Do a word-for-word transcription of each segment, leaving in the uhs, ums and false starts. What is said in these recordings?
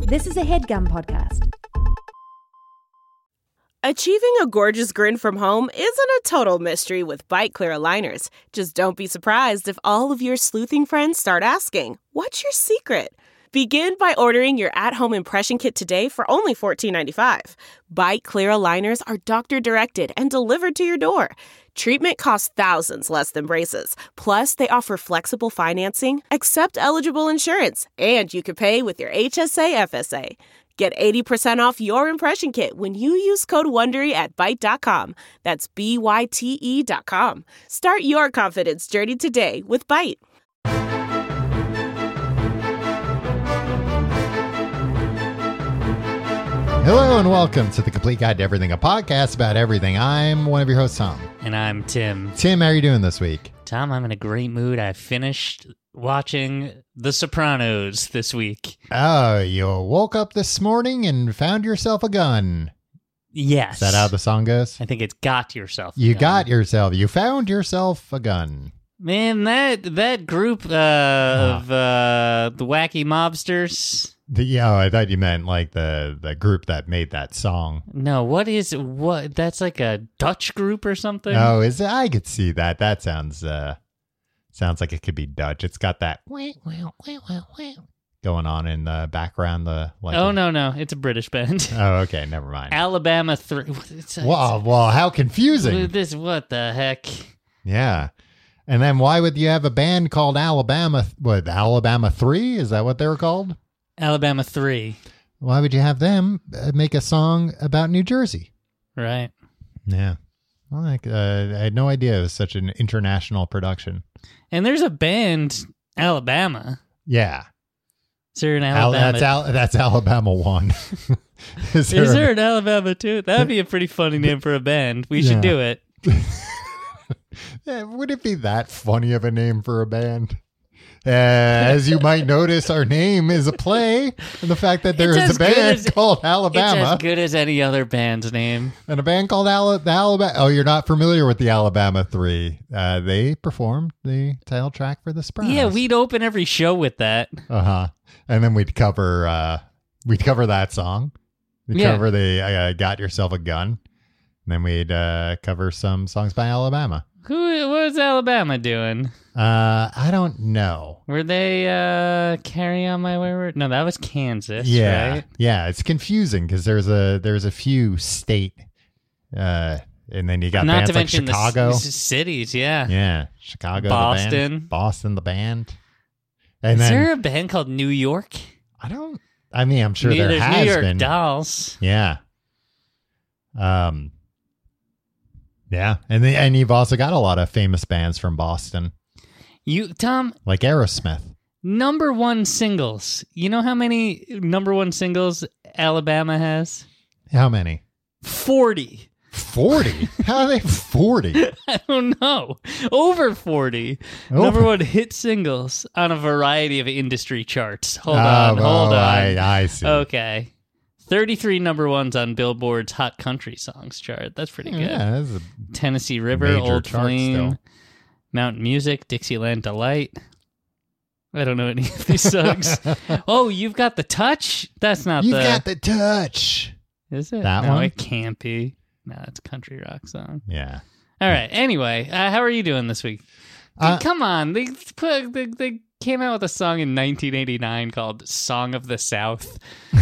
This is a HeadGum podcast. Achieving a gorgeous grin from home isn't a total mystery with Byte Clear aligners. Just don't be surprised if all of your sleuthing friends start asking, "What's your secret?" Begin by ordering your at-home impression kit today for only fourteen ninety-five. Byte Clear aligners are doctor-directed and delivered to your door. Treatment costs thousands less than braces. Plus, they offer flexible financing, accept eligible insurance, and you can pay with your H S A F S A. Get eighty percent off your impression kit when you use code WONDERY at byte dot com. That's B Y T E dot com. Start your confidence journey today with Byte. Hello and welcome to The Complete Guide to Everything, a podcast about everything. I'm one of your hosts, Tom. And I'm Tim. Tim, how are you doing this week? Tom, I'm in a great mood. I finished watching The Sopranos this week. Oh, you woke up this morning and found yourself a gun. Yes. Is that how the song goes? I think it's got yourself a You gun. got yourself, you found yourself a gun. Man, that that group uh, Oh. of uh, the wacky mobsters. The, yeah, I thought you meant like the, the group that made that song. No, what is what? That's like a Dutch group or something. Oh, is it? I could see that. That sounds uh, sounds like it could be Dutch. It's got that going on in the background. The like. oh a- no, no, it's a British band. Oh, okay, never mind. Alabama three. It's, Wow, well, how confusing. This what the heck? Yeah. And then why would you have a band called Alabama? What, Alabama three? Is that what they were called? Alabama three. Why would you have them uh, make a song about New Jersey? Right. Yeah. Well, like, uh, I had no idea it was such an international production. And there's a band, Alabama. Yeah. Is there an Al- Alabama? that's, Al- that's Alabama one. Is Is a- there an Alabama two? That would be a pretty funny name for a band. We should Yeah. do it. Yeah, would it be that funny of a name for a band? Uh, as you might notice, our name is a play on the fact that there It's is as a good band as- called It's Alabama. as good as any other band's name. And a band called Al- the Alabama. Oh, you're not familiar with the Alabama Three? Uh, they performed the title track for the Sopranos. Yeah, we'd open every show with that. Uh huh. And then we'd cover. Uh, we'd cover that song. We'd Yeah. cover the uh, "Got Yourself a Gun." And then we'd uh, cover some songs by Alabama. Who? What was Alabama doing? Uh, I don't know. Were they uh, Carry On My Wayward? No, that was Kansas. Yeah, Right? yeah. It's confusing because there's a there's a few state, uh, and then you got Not bands to like mention the Chicago. s- cities. Yeah. Yeah, Chicago, the Boston. band. Boston, the band. And Is then there a band called New York? I don't. I mean, I'm sure New- there There's has New York been. Dolls. Yeah. Um. Yeah, and the, and you've also got a lot of famous bands from Boston, You, Tom, like Aerosmith. number one singles. You know how many number one singles Alabama has? How many? forty. Forty? How are they forty? I don't know. Over forty. Over- Number one hit singles on a variety of industry charts. Hold Oh, on, oh, hold on. I, I see. Okay. thirty-three number ones on Billboard's Hot Country Songs chart. That's pretty good. Yeah, that's a Tennessee River, major Old chart Flame, still. Mountain Music, Dixieland Delight. I don't know any of these songs. Oh, You've Got the Touch? That's not You've the... got the touch. Is it? that no, one? it can't be. No, it's a country rock song. Yeah. All right. Anyway, uh, how are you doing this week? Uh, Come on. They, put, they they came out with a song in nineteen eighty-nine called Song of the South.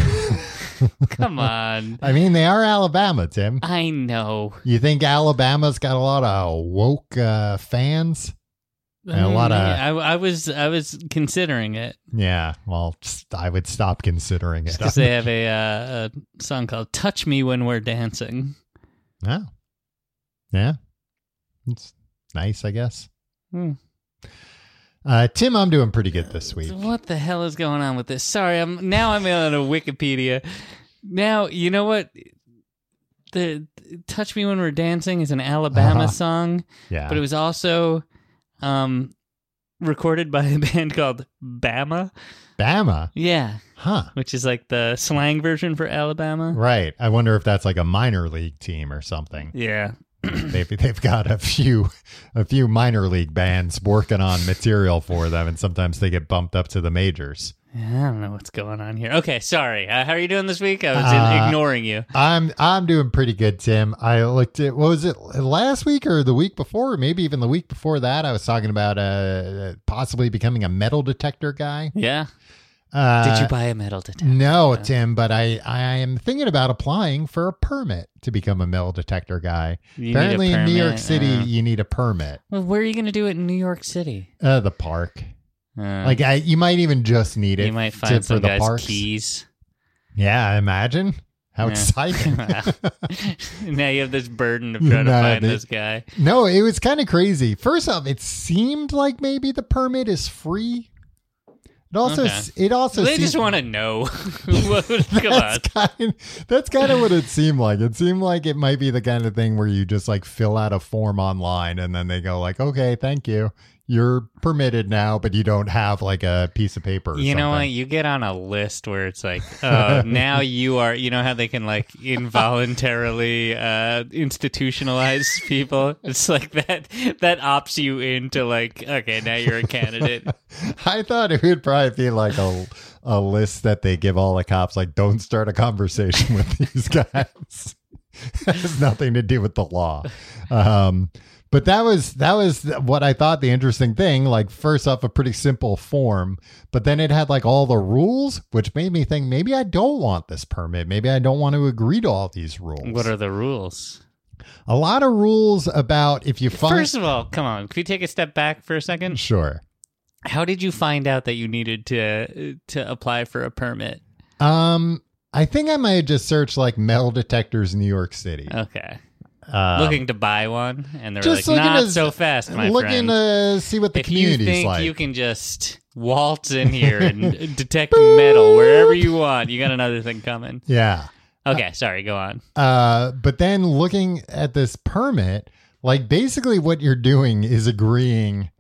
Come on. I mean, they are Alabama, Tim. I know. You think Alabama's got a lot of woke uh, fans? And a lot of- I, I was I was considering it Yeah. Well, just- I would stop considering it. because they have a, uh, a song called "Touch Me When We're Dancing." Oh. Yeah. It's nice, I guess. Hmm. Uh, Tim, I'm doing pretty good this week. What the hell is going on with this? Sorry, I'm now I'm on a Wikipedia. Now you know what the "Touch Me When We're Dancing" is an Alabama Uh-huh. song, Yeah. but it was also um, recorded by a band called Bama. Bama? Yeah, Huh. which is like the slang version for Alabama. Right. I wonder if that's like a minor league team or something. Yeah. They've they've got a few a few minor league bands working on material for them, and sometimes they get bumped up to the majors. I don't know what's going on here. Okay, sorry. Uh, how are you doing this week? I was Uh, ignoring you. I'm I'm doing pretty good, Tim. I looked at what was it last week or the week before, or maybe even the week before that. I was talking about uh possibly becoming a metal detector guy. Yeah. Uh, Did you buy a metal detector? No, Tim, but I I am thinking about applying for a permit to become a metal detector guy. You need a Apparently, in New York permit? City, Uh, you need a permit. Well, where are you going to do it in New York City? Uh, the park. Uh, Like I, you might even just need it. you might to- find for some the guy's parks. keys. Yeah, imagine how Yeah. exciting. Now you have this burden of trying No, to find they- this guy. No, it was kind of crazy. First off, it seemed like maybe the permit is free. It also, Okay. it also, They seemed, just want to know. What- Come on. that's kind, that's kind of what it seemed like. It seemed like it might be the kind of thing where you just like fill out a form online and then they go like, okay, thank you. You're permitted now, but you don't have like a piece of paper. Or You know what? something. You get on a list where it's like, oh, now you are, you know how they can like involuntarily uh, institutionalize people? It's like that, that opts you into like, okay, now you're a candidate. I thought it would probably be like a a list that they give all the cops, like, don't start a conversation with these guys. It has nothing to do with the law. Um, but that was that was what I thought the interesting thing. Like, first off, a pretty simple form, but then it had like all the rules, which made me think maybe I don't want this permit. Maybe I don't want to agree to all these rules. What are the rules? A lot of rules about if you find. First of all, come on. Can we take a step back for a second? Sure. How did you find out that you needed to to apply for a permit? Um, I think I might have just searched like metal detectors in New York City. Okay. Um, looking to buy one, and they're just like, looking not to- so fast, my looking friend. to see what the If you community's think like. you can just waltz in here and detect metal wherever you want, you got another thing coming. yeah. Okay, sorry, go on. Uh, but then looking at this permit, like basically what you're doing is agreeing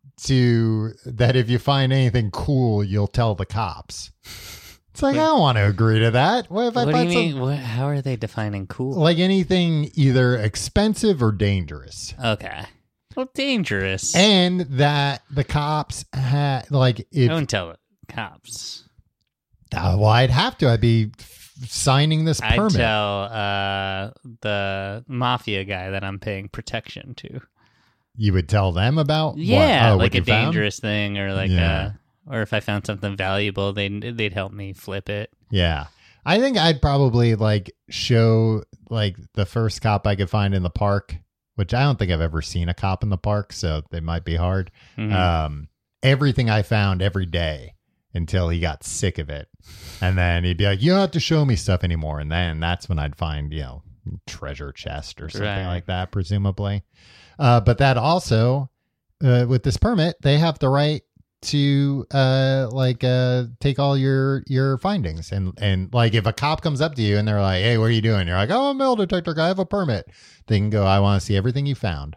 to that if you find anything cool, you'll tell the cops. It's like, I don't want to agree to that. What if I What do you find mean? some, What, how are they defining cool? like anything either expensive or dangerous? Okay. Well, dangerous. And that the cops had, like, if, Don't tell the cops. uh, well, I'd have to, I'd be f- signing this I'd permit. tell uh, the mafia guy that I'm paying protection to. You would tell them about what? Yeah, Oh, what like a you found? dangerous thing, or like Yeah. uh or if I found something valuable, they'd they'd help me flip it. Yeah. I think I'd probably like show like the first cop I could find in the park, which I don't think I've ever seen a cop in the park, so they might be hard. Mhm. Um, everything I found every day until he got sick of it. And then he'd be like, you don't have to show me stuff anymore. And then that's when I'd find, you know, treasure chest or something Right. like that, presumably. Uh, but that also, uh, with this permit, they have the right to uh like uh take all your your findings and and like if a cop comes up to you and they're like, hey, what are you doing? You're like, oh, I'm a metal detector guy, I have a permit. They can go, I want to see everything you found.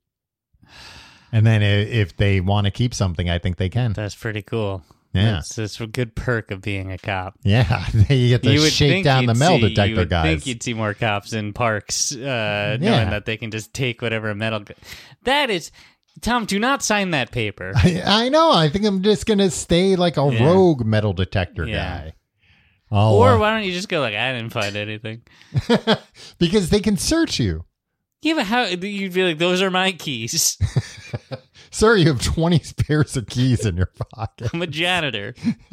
And then i- if they want to keep something, I think they can. That's pretty cool. Yeah. That's, that's a good perk of being a cop. Yeah, you get to You would shake think down the you'd metal see- detector you would guys. think you'd see more cops in parks, uh, Yeah. knowing that they can just take whatever metal. G- that is, Tom. Do not sign that paper. I, I know. I think I'm just gonna stay like a Yeah. rogue metal detector Yeah. guy. I'll, Or uh, why don't you just go like, I didn't find anything. because they can search you. Yeah, but how you'd be like, those are my keys. Sir, you have twenty pairs of keys in your pocket I'm a janitor.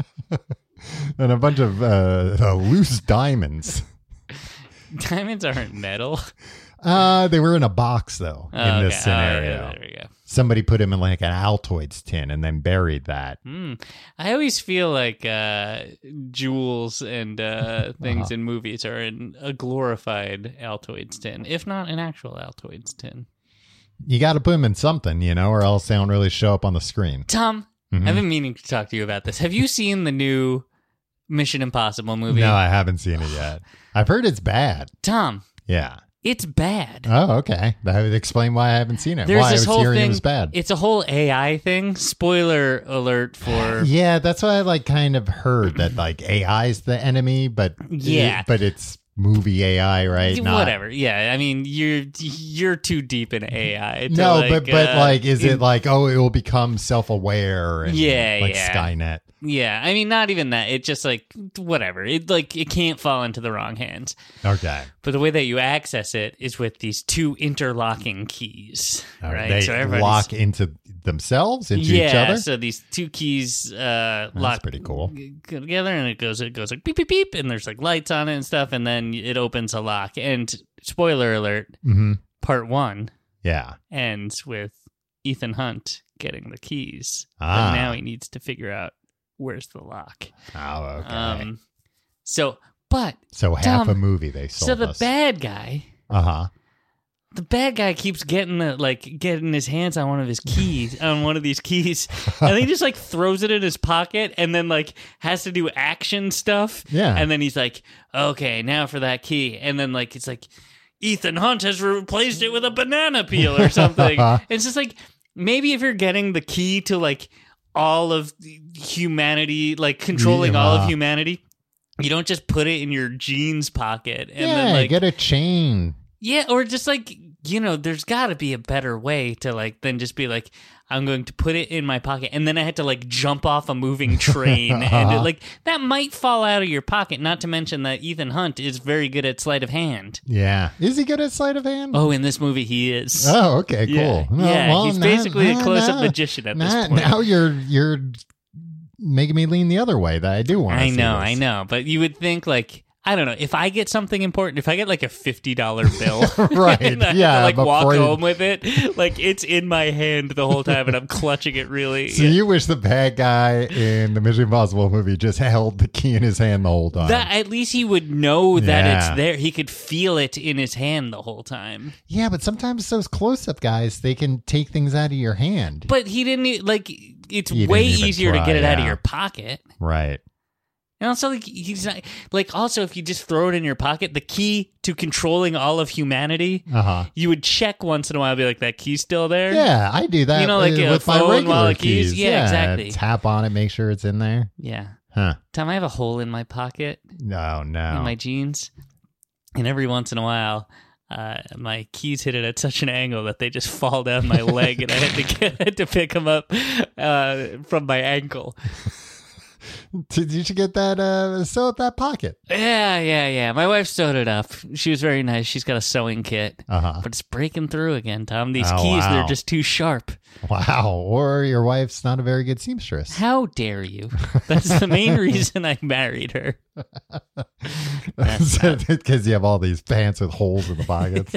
and a bunch of uh, uh, loose diamonds. Diamonds aren't metal. Uh, they were in a box though. Oh, in this okay. Oh, scenario, yeah, there we go. somebody put him in like an Altoids tin and then buried that. Mm. I always feel like uh, jewels and uh, things Uh-huh. in movies are in a glorified Altoids tin, if not an actual Altoids tin. You got to put them in something, you know, or else they don't really show up on the screen. Tom, Mhm. I've been meaning to talk to you about this. Have you seen the new Mission Impossible movie? No, I haven't seen it yet. I've heard it's bad. Tom, Yeah. it's bad. Oh, okay. That would explain why I haven't seen it. There's why I this was whole hearing thing. it was bad. It's a whole A I thing. Spoiler alert for Yeah, that's what I like kind of heard that like A I is the enemy, but Yeah. but it's movie A I, right? Not- whatever. Yeah, I mean you're you're too deep in A I. To No, like, but but uh, like, is in- it like, oh, it will become self aware? And Yeah, like yeah. Skynet. Yeah, I mean, not even that. It just like whatever. It like it can't fall into the wrong hands. Okay. But the way that you access it is with these two interlocking keys, All right? They so everybody's- lock into themselves, into yeah, each other. so these two keys uh, That's lock pretty cool. g- go together, and it goes it goes like beep beep beep, and there's like lights on it and stuff, and then it opens a lock. And spoiler alert, Mm-hmm. part one Yeah. ends with Ethan Hunt getting the keys, Ah. but now he needs to figure out where's the lock. Oh, okay. Um, so, but so half Tom, a movie they sold so the us. bad guy. Uh huh. The bad guy keeps getting the, like getting his hands on one of his keys, on one of these keys, and he just like throws it in his pocket, and then like has to do action stuff. Yeah. and then he's like, "Okay, now for that key," and then like it's like Ethan Hunt has replaced it with a banana peel or something. It's just like maybe if you're getting the key to like all of humanity, like controlling all Yeah. of humanity, you don't just put it in your jeans pocket and yeah, then like get a chain. yeah, or just like, you know, there's got to be a better way to like then just be like, I'm going to put it in my pocket, and then I had to like jump off a moving train, and it, like that might fall out of your pocket. Not to mention that Ethan Hunt is very good at sleight of hand. Yeah. Is he good at sleight of hand? Oh, in this movie, he is. Oh, okay, cool. Yeah, No, yeah, well, he's now- basically a now- close-up now- magician at this now, point. Now you're you're making me lean the other way. That I do want. I see know, this. I know, but you would think like. I don't know. If I get something important, if I get like a fifty dollar bill, Right, and I have yeah, to, like walk before you- home with it, like it's in my hand the whole time, and I'm clutching it really. So you wish the bad guy in the Mission Impossible movie just held the key in his hand the whole time? That at least he would know that Yeah. it's there. He could feel it in his hand the whole time. Yeah, but sometimes those close-up guys, they can take things out of your hand. But he didn't e- like. It's He way didn't even easier try, to get it out of yeah. your pocket. Right. And also, like he's not like. Also, if you just throw it in your pocket, the key to controlling all of humanity, Uh-huh. you would check once in a while, be like, "That key's still there." Yeah, I do that. You know, like uh, a with my phone regular while it keys? keys. Yeah, exactly. Tap on it, make sure it's in there. yeah. Huh. Tom, I have a hole in my pocket No, no. in my jeans, and every once in a while. Uh, my keys hit it at such an angle that they just fall down my leg, and I had to get had to pick them up uh, from my ankle. Did you should get that? Uh, sew up that pocket. Yeah, yeah, yeah. My wife sewed it up. She was very nice. She's got a sewing kit, Uh huh. but it's breaking through again, Tom. These Oh, keys, wow. they're just too sharp. Wow. Or your wife's not a very good seamstress. How dare you? That's the main reason I married her. Because you have all these pants with holes in the pockets.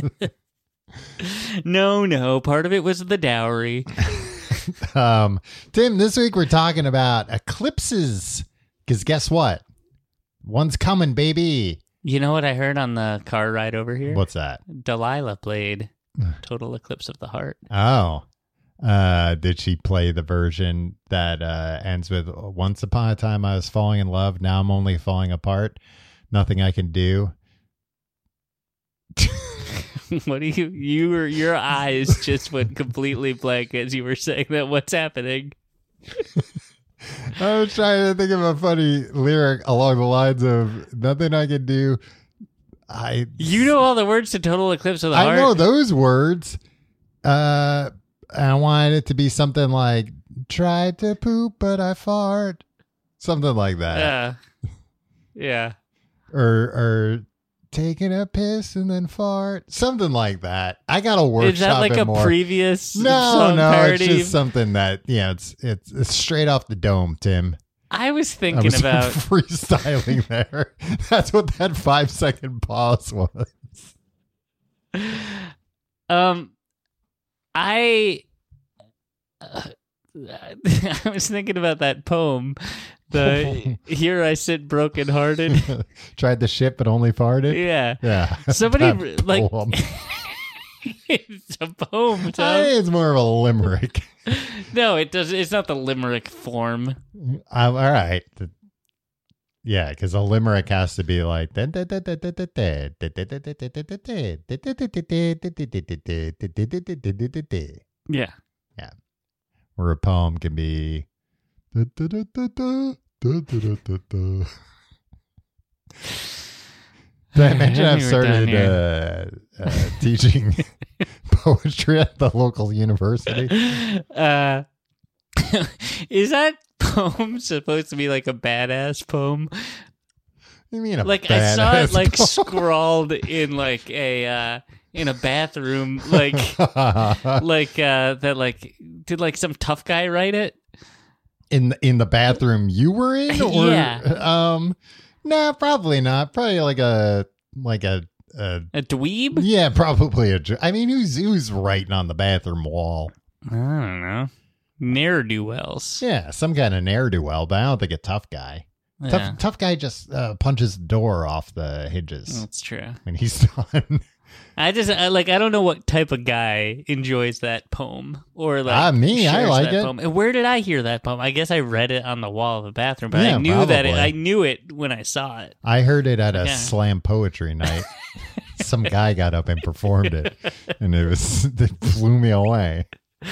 No, no. Part of it was the dowry. um, Tim, this week we're talking about eclipses. Because guess what? One's coming, baby. You know what I heard on the car ride over here? What's that? Delilah played Total Eclipse of the Heart. Oh. Uh, did she play the version that uh, ends with once upon a time I was falling in love, now I'm only falling apart, nothing I can do? What do you you were your eyes just went completely blank as you were saying that. What's happening? I was trying to think of a funny lyric along the lines of nothing I can do. I You know all the words to Total Eclipse of the I Heart. know those words. Uh, I wanted it to be something like tried to poop but I fart, something like that, Yeah. Yeah. or or taking a piss and then fart, something like that. I got to workshop Is that like it a more. previous No, song no, parody? it's just something that yeah, it's it's it's straight off the dome, Tim. I was I thinking was about freestyling there. That's what that five second pause was. um I uh, I was thinking about that poem. The Here I Sit Broken Hearted. Tried the shit but only farted. Yeah. Yeah. Somebody That like poem. it's a poem, I Tom. think it's more of a limerick. No, it does. It's not the limerick form. Um, all right. Yeah, because a limerick has to be like. Yeah. Where a poem can be. Did I mention I've We're done started here. uh, uh, teaching poetry at the local university? Uh, is that poem supposed to be like a badass poem? You mean a Like I saw it badass like poem? scrawled in like a uh, in a bathroom, like like uh, that. Like did like some tough guy write it? in the, in the bathroom you were in, or Yeah. um, no, probably not. Probably like a like a, a A dweeb? yeah, probably a. dr- I mean, who's who's writing on the bathroom wall? I don't know. Ne'er do wells. Yeah, some kind of ne'er do well, but I don't think a tough guy. Yeah, Tough tough guy just uh, punches the door off the hinges that's true. when he's done. I just I, like I don't know what type of guy enjoys that poem or like Ah, me, I shares like that it. Poem. And where did I hear that poem? I guess I read it on the wall of the bathroom, but Yeah, I knew that it, probably. I knew it when I saw it. I heard it at a Yeah. slam poetry night. Some guy got up and performed it, and it was it blew me away.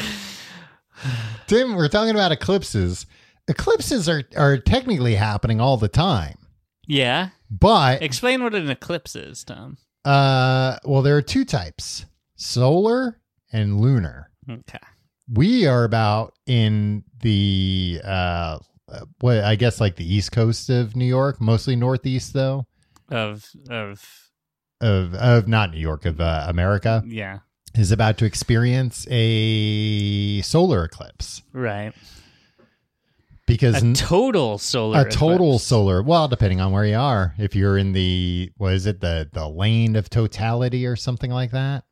Tim, we're talking about eclipses. Eclipses are are technically happening all the time, Yeah, but explain what an eclipse is, Tom. uh, well, there are two types: solar and lunar. Okay. We are about in the uh, what I guess like the east coast of New York, mostly northeast though. Of of Of of not New York, of uh, America, yeah, is about to experience a solar eclipse right. because A n- total solar. a total eclipse. solar. Well, depending on where you are, if you're in the what is it the the lane of totality or something like that.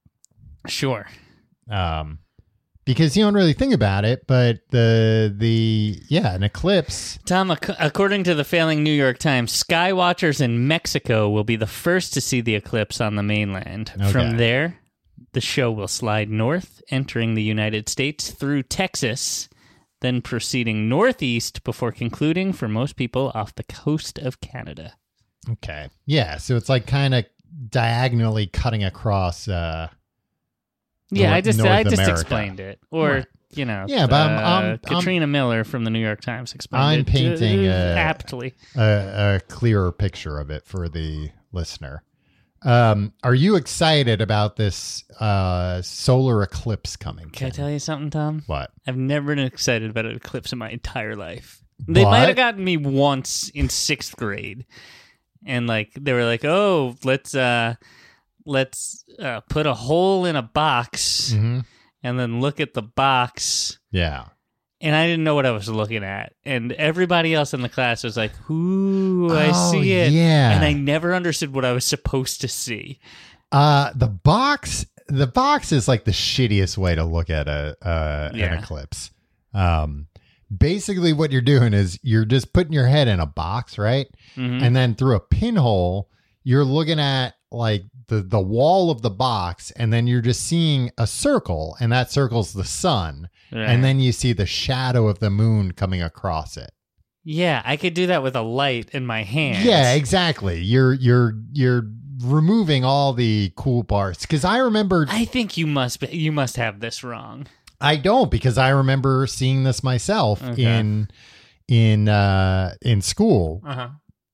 Sure. Um, because you don't really think about it, but the the yeah, an eclipse. Tom, ac- according to the failing New York Times, sky watchers in Mexico will be the first to see the eclipse on the mainland. Okay. From there, the show will slide north, entering the United States through Texas, then proceeding northeast before concluding for most people off the coast of Canada. Okay, yeah, so it's like kind of diagonally cutting across. Uh, Yeah, North- I just North I just America. explained it, or Right. you know, Yeah, but I'm- uh, I'm- I'm- Katrina Miller from the New York Times explained I'm it painting, uh, uh, aptly. a, a clearer picture of it for the listener. Um, are you excited about this uh, solar eclipse coming? Can I tell you something, Tom? What? I've never been excited about an eclipse in my entire life. They What? might have gotten me once in sixth grade, and like they were like, "Oh, let's uh, let's uh, put a hole in a box hmm and then look at the box." Yeah. And I didn't know what I was looking at, and everybody else in the class was like, "Ooh, I Oh, see it," yeah. and I never understood what I was supposed to see. Uh, the box. The box is like the shittiest way to look at a uh, an Yeah. eclipse. Um, basically, what you're doing is you're just putting your head in a box, right? Mhm. And then through a pinhole, you're looking at like the the wall of the box, and then you're just seeing a circle, and that circle's the sun, Right. and then you see the shadow of the moon coming across it. Yeah, I could do that with a light in my hand. Yeah, exactly. You're you're you're removing all the cool parts because I remember I think you must be, you must have this wrong. I don't because I remember seeing this myself Okay. in in uh in school. Uh-huh.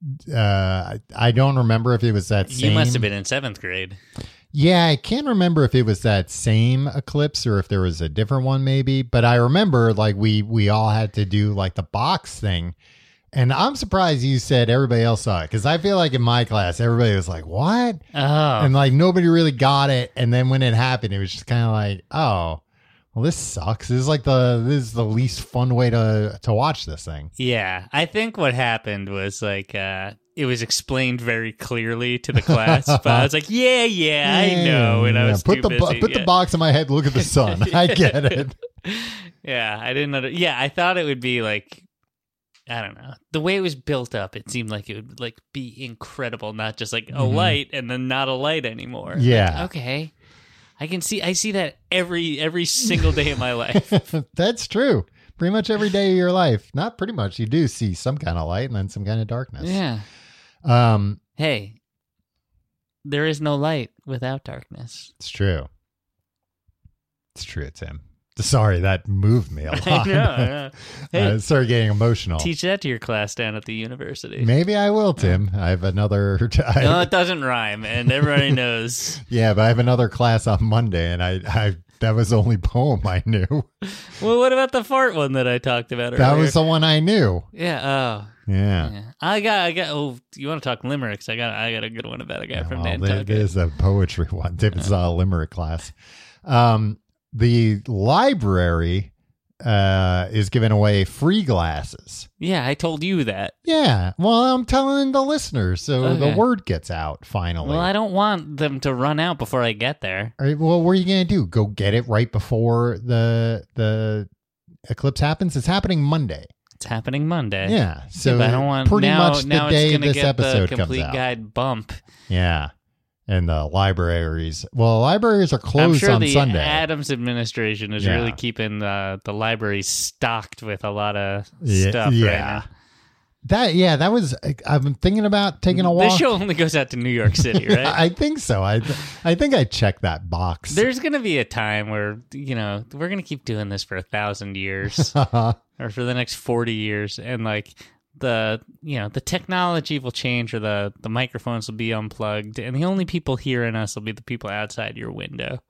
Uh, I don't remember if it was that same. You must have been in seventh grade. Yeah, I can't remember if it was that same eclipse or if there was a different one maybe, but I remember like we we all had to do like the box thing. And I'm surprised you said everybody else saw it cuz I feel like in my class everybody was like, "What?" Oh, And like nobody really got it, and then when it happened it was just kind of like, "Oh, well this sucks. This is like the this is the least fun way to to watch this thing." yeah. I think what happened was like uh, it was explained very clearly to the class, but I was like, "Yeah, yeah, I know," and I Yeah, was put too the bo- busy. put the yeah. box in my head, look at the sun. I get it. Yeah, I didn't. Under- yeah, I thought it would be like. I don't know. The way it was built up, it seemed like it would like be incredible, not just like a Mhm. light and then not a light anymore. Yeah. Like, okay. I can see I see that every every single day of my life. That's true. Pretty much every day of your life. Not pretty much. You do see some kind of light and then some kind of darkness. Yeah. Um, Hey. There is no light without darkness. it's true. It's true, Tim. Sorry, that moved me a lot. I know. I know. Hey, I started getting emotional. teach that to your class down at the university. Maybe I will, Tim. I have another. I- No, it doesn't rhyme, and everybody knows. yeah, but I have another class on Monday, and I I That was the only poem I knew. Well, what about the fart one that I talked about earlier? That was the one I knew. Yeah. Oh. Yeah. Yeah. I got. I got. Oh, you want to talk limericks? I got. I got a good one about a guy from Well, Nantucket. there's a poetry one. It's a limerick class. Um, the library uh, is giving away free glasses. Yeah, I told you that. Yeah. Well, I'm telling the listeners, so Okay. the word gets out finally. Well, I don't want them to run out before I get there. All right, well, what are you going to do? Go get it right before the the eclipse happens? It's happening Monday. It's happening Monday. Yeah. So but I don't want pretty now. much the now day it's gonna this get episode the comes complete out. guide bump. Yeah. And the libraries. Well, libraries are I'm closed sure on the Sunday. Adams administration is Yeah. really keeping the the library stocked with a lot of Yeah, stuff yeah. right now. That yeah, that was. I've been thinking about taking a walk. This show only goes out to New York City, right? I think so. I I think I checked that box. There's going to be a time where, you know, we're going to keep doing this for a thousand years or for the next forty years. And like the, you know, the technology will change or the, the microphones will be unplugged. And the only people hearing us will be the people outside your window.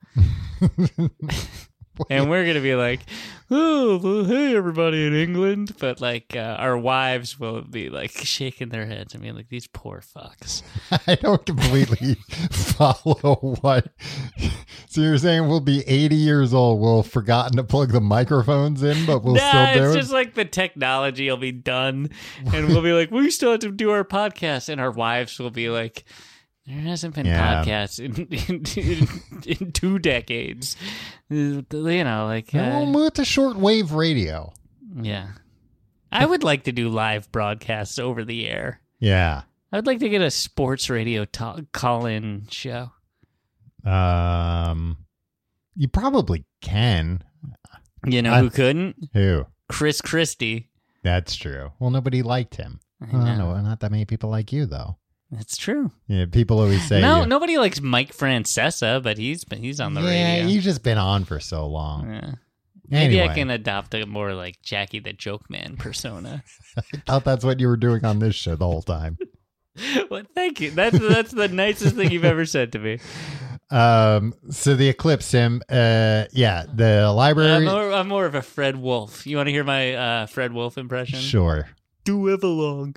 And we're going to be like, oh, well, hey, everybody in England. But, like, uh, our wives will be, like, shaking their heads and being like, these poor fucks. I don't completely follow what. So you're saying we'll be eighty years old. We'll have forgotten to plug the microphones in, but we'll nah, still do it's it? just like the technology will be done. And we'll be like, we still have to do our podcast. And our wives will be like, there hasn't been Yeah. podcasts in, in, in, in two decades. You know, like, And we'll uh, move to shortwave radio. yeah. I would like to do live broadcasts over the air. Yeah. I would like to get a sports radio talk, call-in show. Um, you probably can. You know I- who couldn't? Who? Chris Christie. That's true. Well, nobody liked him. I Well, know. no, not that many people like you, though. That's true. Yeah, people always say No, you- nobody likes Mike Francesa, but he's he's on the yeah, radio. you've just been on for so long. Yeah. Maybe Anyway. I can adopt a more like Jackie the Joke Man persona. I thought that's what you were doing on this show the whole time. Well, thank you. That's that's the nicest thing you've ever said to me. Um, so the eclipse, Tim. Uh, yeah, the I'm library. more, I'm more of a Fred Wolf. You want to hear my uh, Fred Wolf impression? Sure. Do everlong.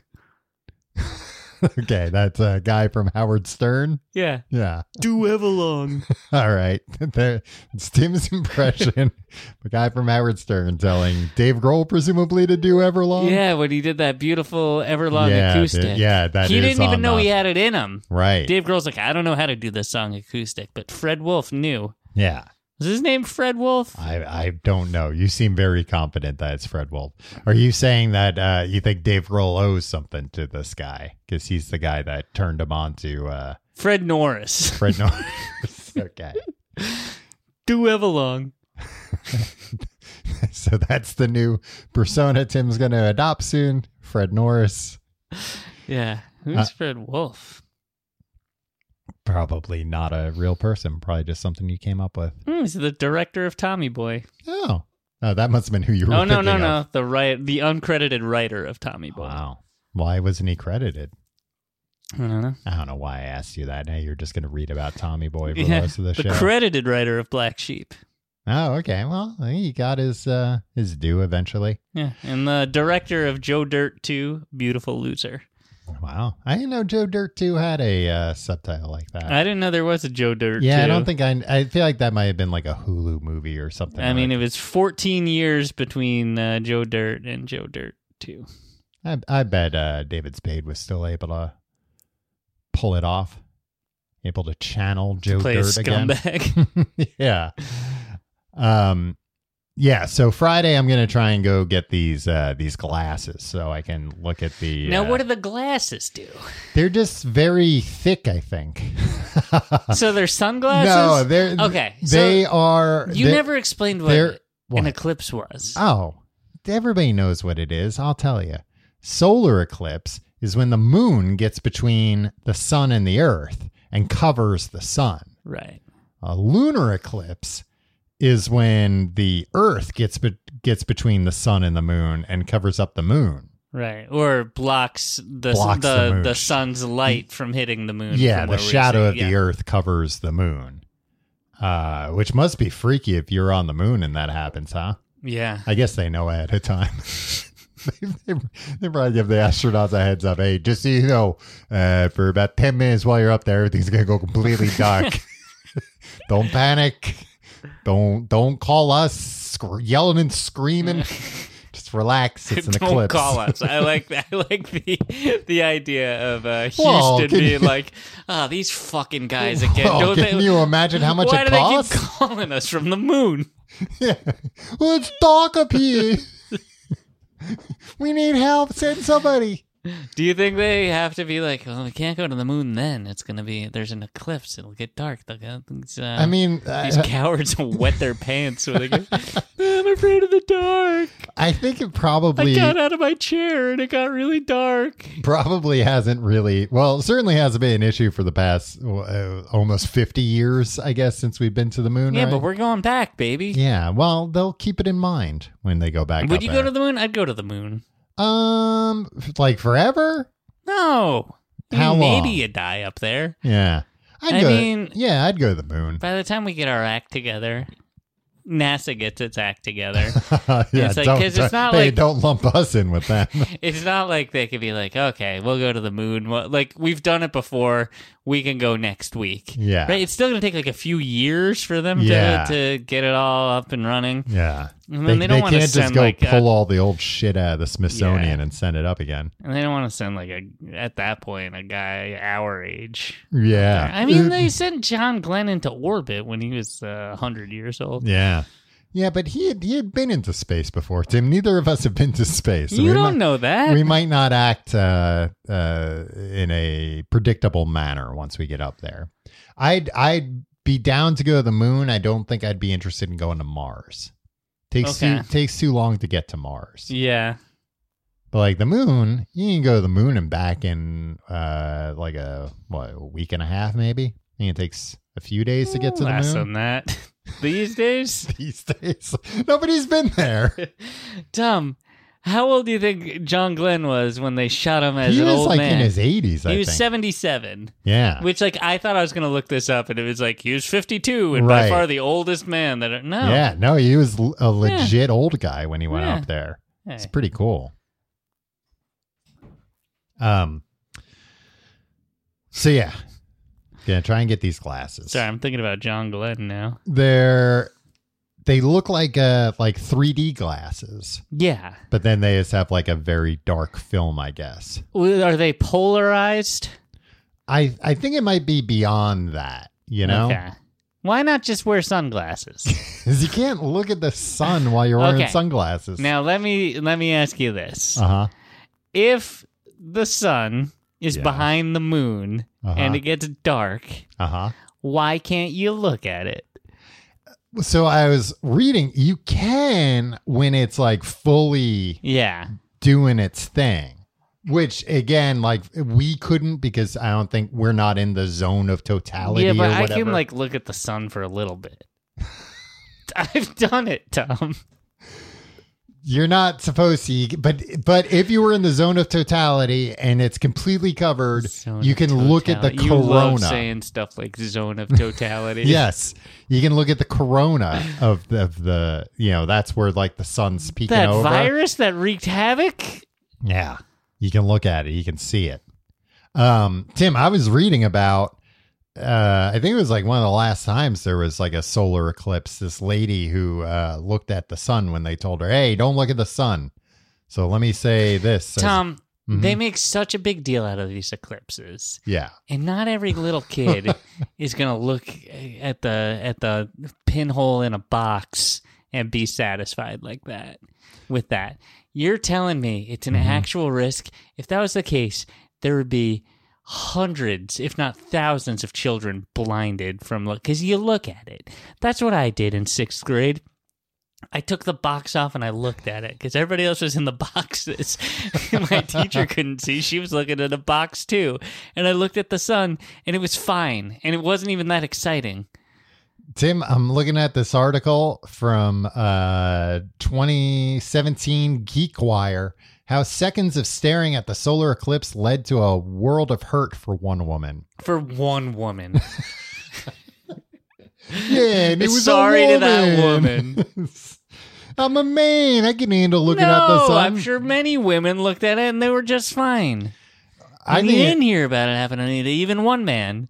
Okay, that's a guy from Howard Stern. Yeah. Yeah. Do everlong. All right. There- It's Tim's impression. The guy from Howard Stern telling Dave Grohl presumably to do Everlong. Yeah, when he did that beautiful Everlong Yeah, acoustic. dude, yeah, that he is didn't even on know the- he had it in him. Right. Dave Grohl's like, I don't know how to do this song acoustic, but Fred Wolf knew. Yeah. Was his name Fred Wolf? I I don't know. You seem very confident that it's Fred Wolf. Are you saying that uh, you think Dave Grohl owes something to this guy because he's the guy that turned him on to uh, Fred Norris. Fred Norris? Okay. Do Everlong. So that's the new persona Tim's going to adopt soon. Fred Norris. Yeah. Who's Uh, Fred Wolf? Probably not a real person. Probably just something you came up with. Hmm, he's the director of Tommy Boy. Oh. Oh, that must have been who you were Oh no, thinking no, of. no. The right the uncredited writer of Tommy Boy. Wow. Why wasn't he credited? I don't know. I don't know why I asked you that. Now you're just going to read about Tommy Boy for the Yeah, rest of the, the show. credited writer of Black Sheep. Oh, okay. Well, he got his uh, his due eventually. Yeah. And the director of Joe Dirt two, Beautiful Loser. Wow. I didn't know Joe Dirt two had a uh, subtitle like that. I didn't know there was a Joe Dirt yeah, two. I don't think I I feel like that might have been like a Hulu movie or something. I mean, like- it was fourteen years between uh, Joe Dirt and Joe Dirt two. I, I bet uh, David Spade was still able to pull it off, able to channel Joe Play a Dirt again. scumbag. Yeah. Um, yeah. So Friday, I'm gonna try and go get these uh, these glasses so I can look at the. Now, uh, what do the glasses do? They're just very thick, I think. So they're sunglasses? No, they're Okay, so They are. You they're- never explained what they're- an what? eclipse was. Oh, everybody knows what it is. I'll tell you. Solar eclipse is when the moon gets between the sun and the earth and covers the sun. Right. A lunar eclipse is when the earth gets be- gets between the sun and the moon and covers up the moon. Right. Or blocks the Blocks the, the the, moon. sun's light from hitting the moon. Yeah, from the where we shadow sit. of the Yeah. earth covers the moon. Uh, which must be freaky if you're on the moon and that happens, huh? Yeah. I guess they know ahead of time. they, they, they probably give the astronauts a heads up. Hey, just so you know, uh, for about ten minutes while you're up there, everything's going to go completely dark. Don't panic. Don't don't call us sc- yelling and screaming. Just relax. It's an Don't eclipse. call us. I like that. I like the the idea of uh, Houston Well, can being you- like, "Oh, these fucking guys again." Well, Don't can they, you imagine how much why it do costs? they keep calling us from the moon? Yeah. Well, it's dark up here. We need help. Send somebody. Do you think they have to be like, "Well, we can't go to the moon then. It's gonna be there's an eclipse. It'll get dark." They'll go, uh, I mean, these uh, cowards will wet their pants when they go. I'm afraid of the dark. I think it I probably got out of my chair and it got really dark. probably hasn't really. Well, certainly hasn't been an issue for the past uh, almost fifty years, I guess, since we've been to the moon. Yeah, right? but we're going back, baby. Yeah, well, they'll keep it in mind when they go back. Would up you there. go to the moon? I'd go to the moon. Um, like forever? No. I mean, How maybe long? you die up there. Yeah, I'd I go. mean- yeah, I'd go to the moon. By the time we get our act together, NASA gets its act together. yeah, It's like- don't, 'cause it's not hey, like- don't lump us in with them. It's not like they could be like, okay, we'll go to the moon. Well, like, we've done it before. We can go next week. Yeah. Right? It's still going to take like a few years for them Yeah. to, to get it all up and running. Yeah, And then they don't they wanna can't send, just go like, pull a- all the old shit out of the Smithsonian Yeah. and send it up again. And they don't want to send like a, at that point, a guy our age. Yeah, I mean, they sent John Glenn into orbit when he was uh, one hundred years old. yeah, yeah, but he had he had been into space before, Tim. Neither of us have been to space. so You we don't might, know that. We might not act uh, uh, in a predictable manner once we get up there. I'd I'd be down to go to the moon. I don't think I'd be interested in going to Mars. Takes Okay. too, takes too long to get to Mars. Yeah. But like the moon, you can go to the moon and back in uh, like a what a week and a half maybe. I think it takes a few days to get to the Less moon. than that. These days? These days, nobody's been there. Tom, how old do you think John Glenn was when they shot him as He an was old like man? in his eighties. I he was think. seventy-seven. Yeah. Which, like, I thought I was going to look this up, and it was like, he was fifty-two and by Right. far the oldest man that... No. Yeah. No, he was l- a legit old guy when he went Yeah. up there. Hey. It's pretty cool. Um. So yeah, gonna try and get these glasses. Sorry, I'm thinking about John Glenn now. They're they look like uh like three D glasses, Yeah. but then they just have like a very dark film, I guess. Well, are they polarized? I I think it might be beyond that. You know, Okay. Why not just wear sunglasses? because you can't look at the sun while you're wearing Okay. sunglasses. Now, let me let me ask you this. uh huh. If the sun is Yeah. behind the moon Uh-huh. and it gets dark, Uh huh. why can't you look at it? So I was reading, you can when it's like fully Yeah. doing its thing, which again, like we couldn't because I don't think we're not in the zone of totality Yeah, but or I whatever. can like look at the sun for a little bit. I've done it, Tom. You're not supposed to, but but if you were in the zone of totality and it's completely covered, Zone you of can look at the totality. You love corona. saying stuff like zone of totality. Yes, you can look at the corona of the, of the you know that's where like the sun's peeking That over. virus that wreaked havoc? Yeah, you can look at it. You can see it. Um, Tim, I was reading about, uh, I think it was like one of the last times there was like a solar eclipse. This lady who uh, looked at the sun when they told her, hey, don't look at the sun. So let me say this. Tom, Mhm. they make such a big deal out of these eclipses. Yeah. And not every little kid is going to look at the at the pinhole in a box and be satisfied like that with that. You're telling me it's an Mhm. actual risk. If that was the case, there would be hundreds, if not thousands of children blinded from look because you look at it. That's what I did in sixth grade. I took the box off and I looked at it because everybody else was in the boxes. My teacher couldn't see. She was looking at a box too. And I looked at the sun and it was fine. And it wasn't even that exciting. Tim, I'm looking at this article from uh, twenty seventeen GeekWire. How seconds of staring at the solar eclipse led to a world of hurt for one woman. For one woman. Yeah, and it was Sorry a to that woman. woman. I'm a man. I can handle looking no, at the sun. I'm sure many women looked at it and they were just fine. I And think you it- didn't hear about it happening to even one man.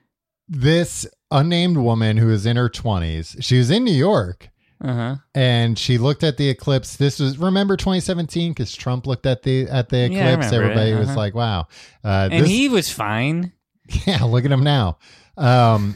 this unnamed woman who was in her twenties, she was in New York. Uh-huh. And she looked at the eclipse. This was, remember twenty seventeen, because Trump looked at the at the Yeah, I eclipse. remember Everybody it. was Uh-huh. like, "Wow!" Uh, And this, he was fine. yeah, look at him now. Um,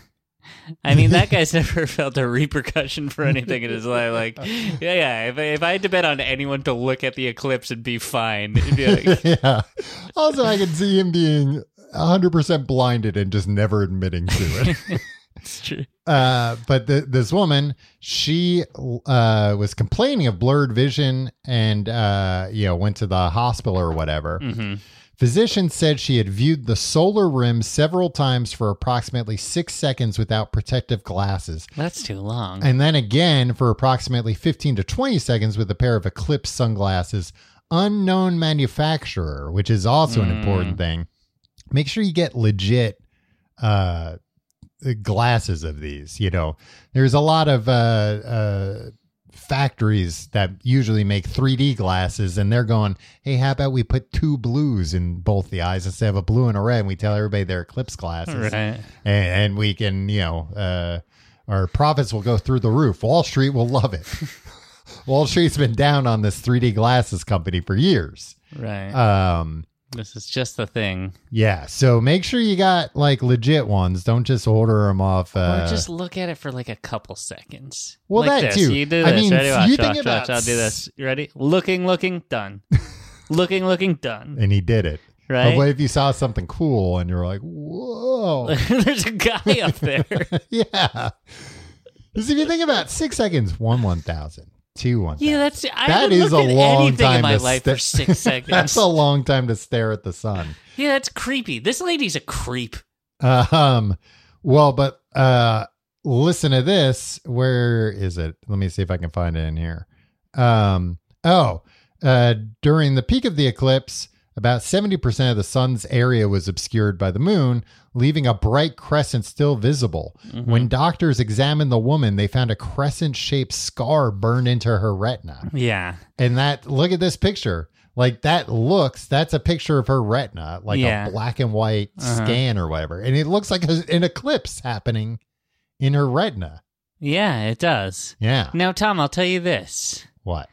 I mean, that guy's never felt a repercussion for anything in his life. Like, yeah, yeah. If, if I had to bet on anyone to look at the eclipse and be fine, it'd be like, yeah. Also, I could see him being one hundred percent blinded and just never admitting to it. it's true. Uh, but the, this woman, she uh, was complaining of blurred vision and, uh, you know, went to the hospital or whatever. Mm-hmm. Physicians said she had viewed the solar rim several times for approximately six seconds without protective glasses. That's too long. And then again for approximately fifteen to twenty seconds with a pair of Eclipse sunglasses. Unknown manufacturer, which is also an Mm. important thing. Make sure you get legit uh, glasses of these. You know, there's a lot of uh, uh, factories that usually make three D glasses, and they're going, hey, how about we put two blues in both the eyes instead of a blue and a red, and we tell everybody they're Eclipse glasses. Right. And, and we can, you know, uh, our profits will go through the roof. Wall Street will love it. Wall Street's been down on this three D glasses company for years. Right. Um, This is just the thing. yeah. So make sure you got like legit ones. Don't just order them off. Uh, or just look at it for like a couple seconds. Well, like that this. too. You do I this. mean, Ready? Watch, you watch, think watch, about I'll do this. You ready? Looking, looking, done. looking, looking, done. and he did it. Right? But what if you saw something cool and you're like, whoa. There's a guy up there. Yeah. Because if you think about six seconds, one one thousand, two one thousand. Yeah, that's. I That haven't is looked a at long anything time in my to life sta- for six seconds. That's a long time to stare at the sun. Yeah, that's creepy. This lady's a creep. Um, well, but uh, listen to this. Where is it? Let me see if I can find it in here. Um, oh, uh, during the peak of the eclipse, about seventy percent of the sun's area was obscured by the moon, leaving a bright crescent still visible. Mm-hmm. When doctors examined the woman, they found a crescent-shaped scar burned into her retina. Yeah. And that, look at this picture. Like that looks, that's a picture of her retina, like Yeah. a black and white Uh-huh. scan or whatever. And it looks like a, an eclipse happening in her retina. Yeah, it does. Yeah. Now, Tom, I'll tell you this. What?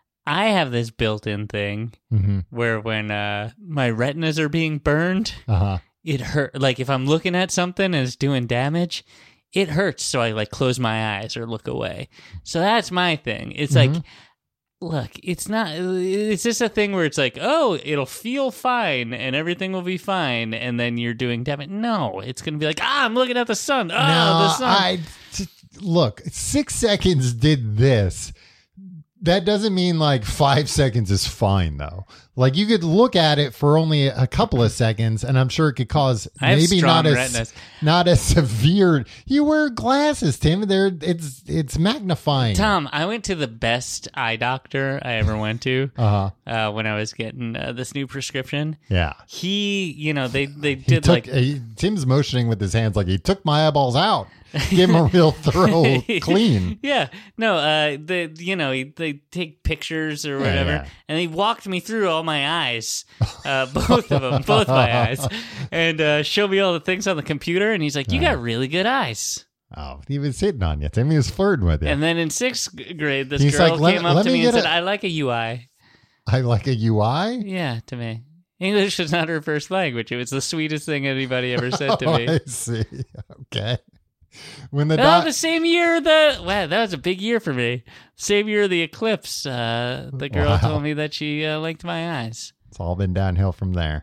I have this built-in thing Mm-hmm. where when uh, my retinas are being burned, Uh-huh. it hurt. Like if I'm looking at something and it's doing damage, it hurts. So I like close my eyes or look away. So that's my thing. It's Mhm. like, look, it's not, it's just a thing where it's like, oh, it'll feel fine and everything will be fine. And then you're doing damage. No, it's going to be like, ah, I'm looking at the sun. Oh, the no, sun. I, t- look, six seconds did this. That doesn't mean like five seconds is fine though. Like you could look at it for only a couple of seconds, and I'm sure it could cause I have maybe strong not as retinas. not as severe. You wear glasses, Tim. They're it's it's magnifying. Tom, I went to the best eye doctor I ever went to Uh huh. uh, when I was getting uh, this new prescription. Yeah. He, you know, they, they He did took, like, uh, Tim's motioning with his hands like he took my eyeballs out. Give him a real thorough clean. yeah, no, uh, the you know they take pictures or whatever, yeah. and he walked me through all my eyes, uh, both of them, both my eyes, and uh, showed me all the things on the computer. And he's like, "You got really good eyes." Oh, he was hitting on you. Tim, he was flirting with you. And then in sixth grade, this He's girl like, "Let- came up let to me me and get said, a- "I like a U I." I like a U I. Yeah, to me. English was not her first language. It was the sweetest thing anybody ever said to Oh, me. I see. Okay. When the Oh, doc- the same year the wow, that was a big year for me. Same year of the eclipse. Uh, the girl Wow. told me that she uh, liked my eyes. it's all been downhill from there.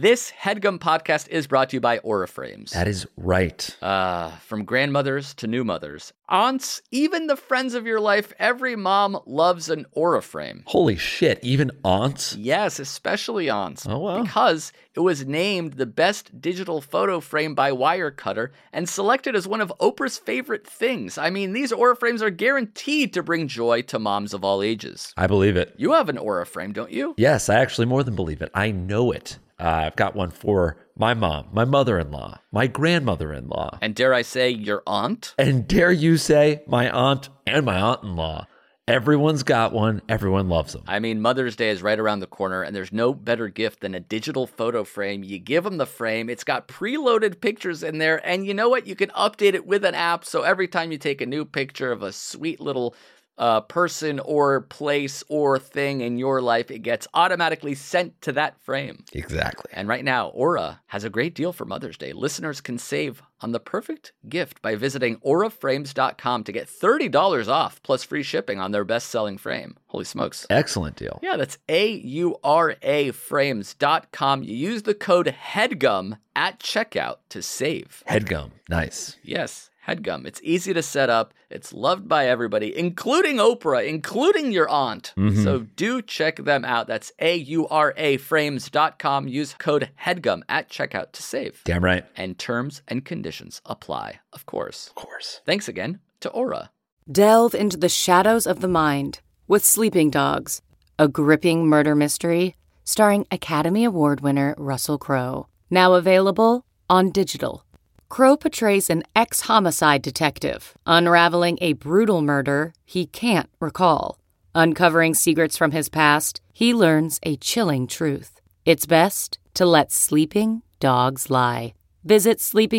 This HeadGum podcast is brought to you by Aura Frames. That is right. Uh, from grandmothers to new mothers, aunts, even the friends of your life, every mom loves an Aura Frame. Holy shit, even aunts? Yes, especially aunts. Oh, wow. Because it was named the best digital photo frame by Wirecutter and selected as one of Oprah's favorite things. I mean, these Aura Frames are guaranteed to bring joy to moms of all ages. I believe it. You have an Aura Frame, don't you? Yes, I actually more than believe it. I know it. Uh, I've got one for my mom, my mother-in-law, my grandmother-in-law. And dare I say, your aunt? And dare you say, my aunt and my aunt-in-law. Everyone's got one. Everyone loves them. I mean, Mother's Day is right around the corner, and there's no better gift than a digital photo frame. You give them the frame. It's got preloaded pictures in there, and you know what? You can update it with an app, so every time you take a new picture of a sweet little uh, person or place or thing in your life, it gets automatically sent to that frame. Exactly. And right now, Aura has a great deal for Mother's Day. Listeners can save on the perfect gift by visiting aura frames dot com to get thirty dollars off plus free shipping on their best-selling frame. Holy smokes. Excellent deal. Yeah, that's A U R A frames dot com. You use the code HEADGUM at checkout to save. HeadGum. Nice. Yes, HeadGum. It's easy to set up. It's loved by everybody, including Oprah, including your aunt. Mm-hmm. So do check them out. That's A U R A frames dot com. Use code HEADGUM at checkout to save. Damn right. And terms and conditions apply, of course. Of course. Thanks again to Aura. Delve into the shadows of the mind with Sleeping Dogs, a gripping murder mystery starring Academy Award winner Russell Crowe. Now available on digital. Crowe portrays an ex-homicide detective unraveling a brutal murder he can't recall. Uncovering secrets from his past, he learns a chilling truth. It's best to let sleeping dogs lie. Visit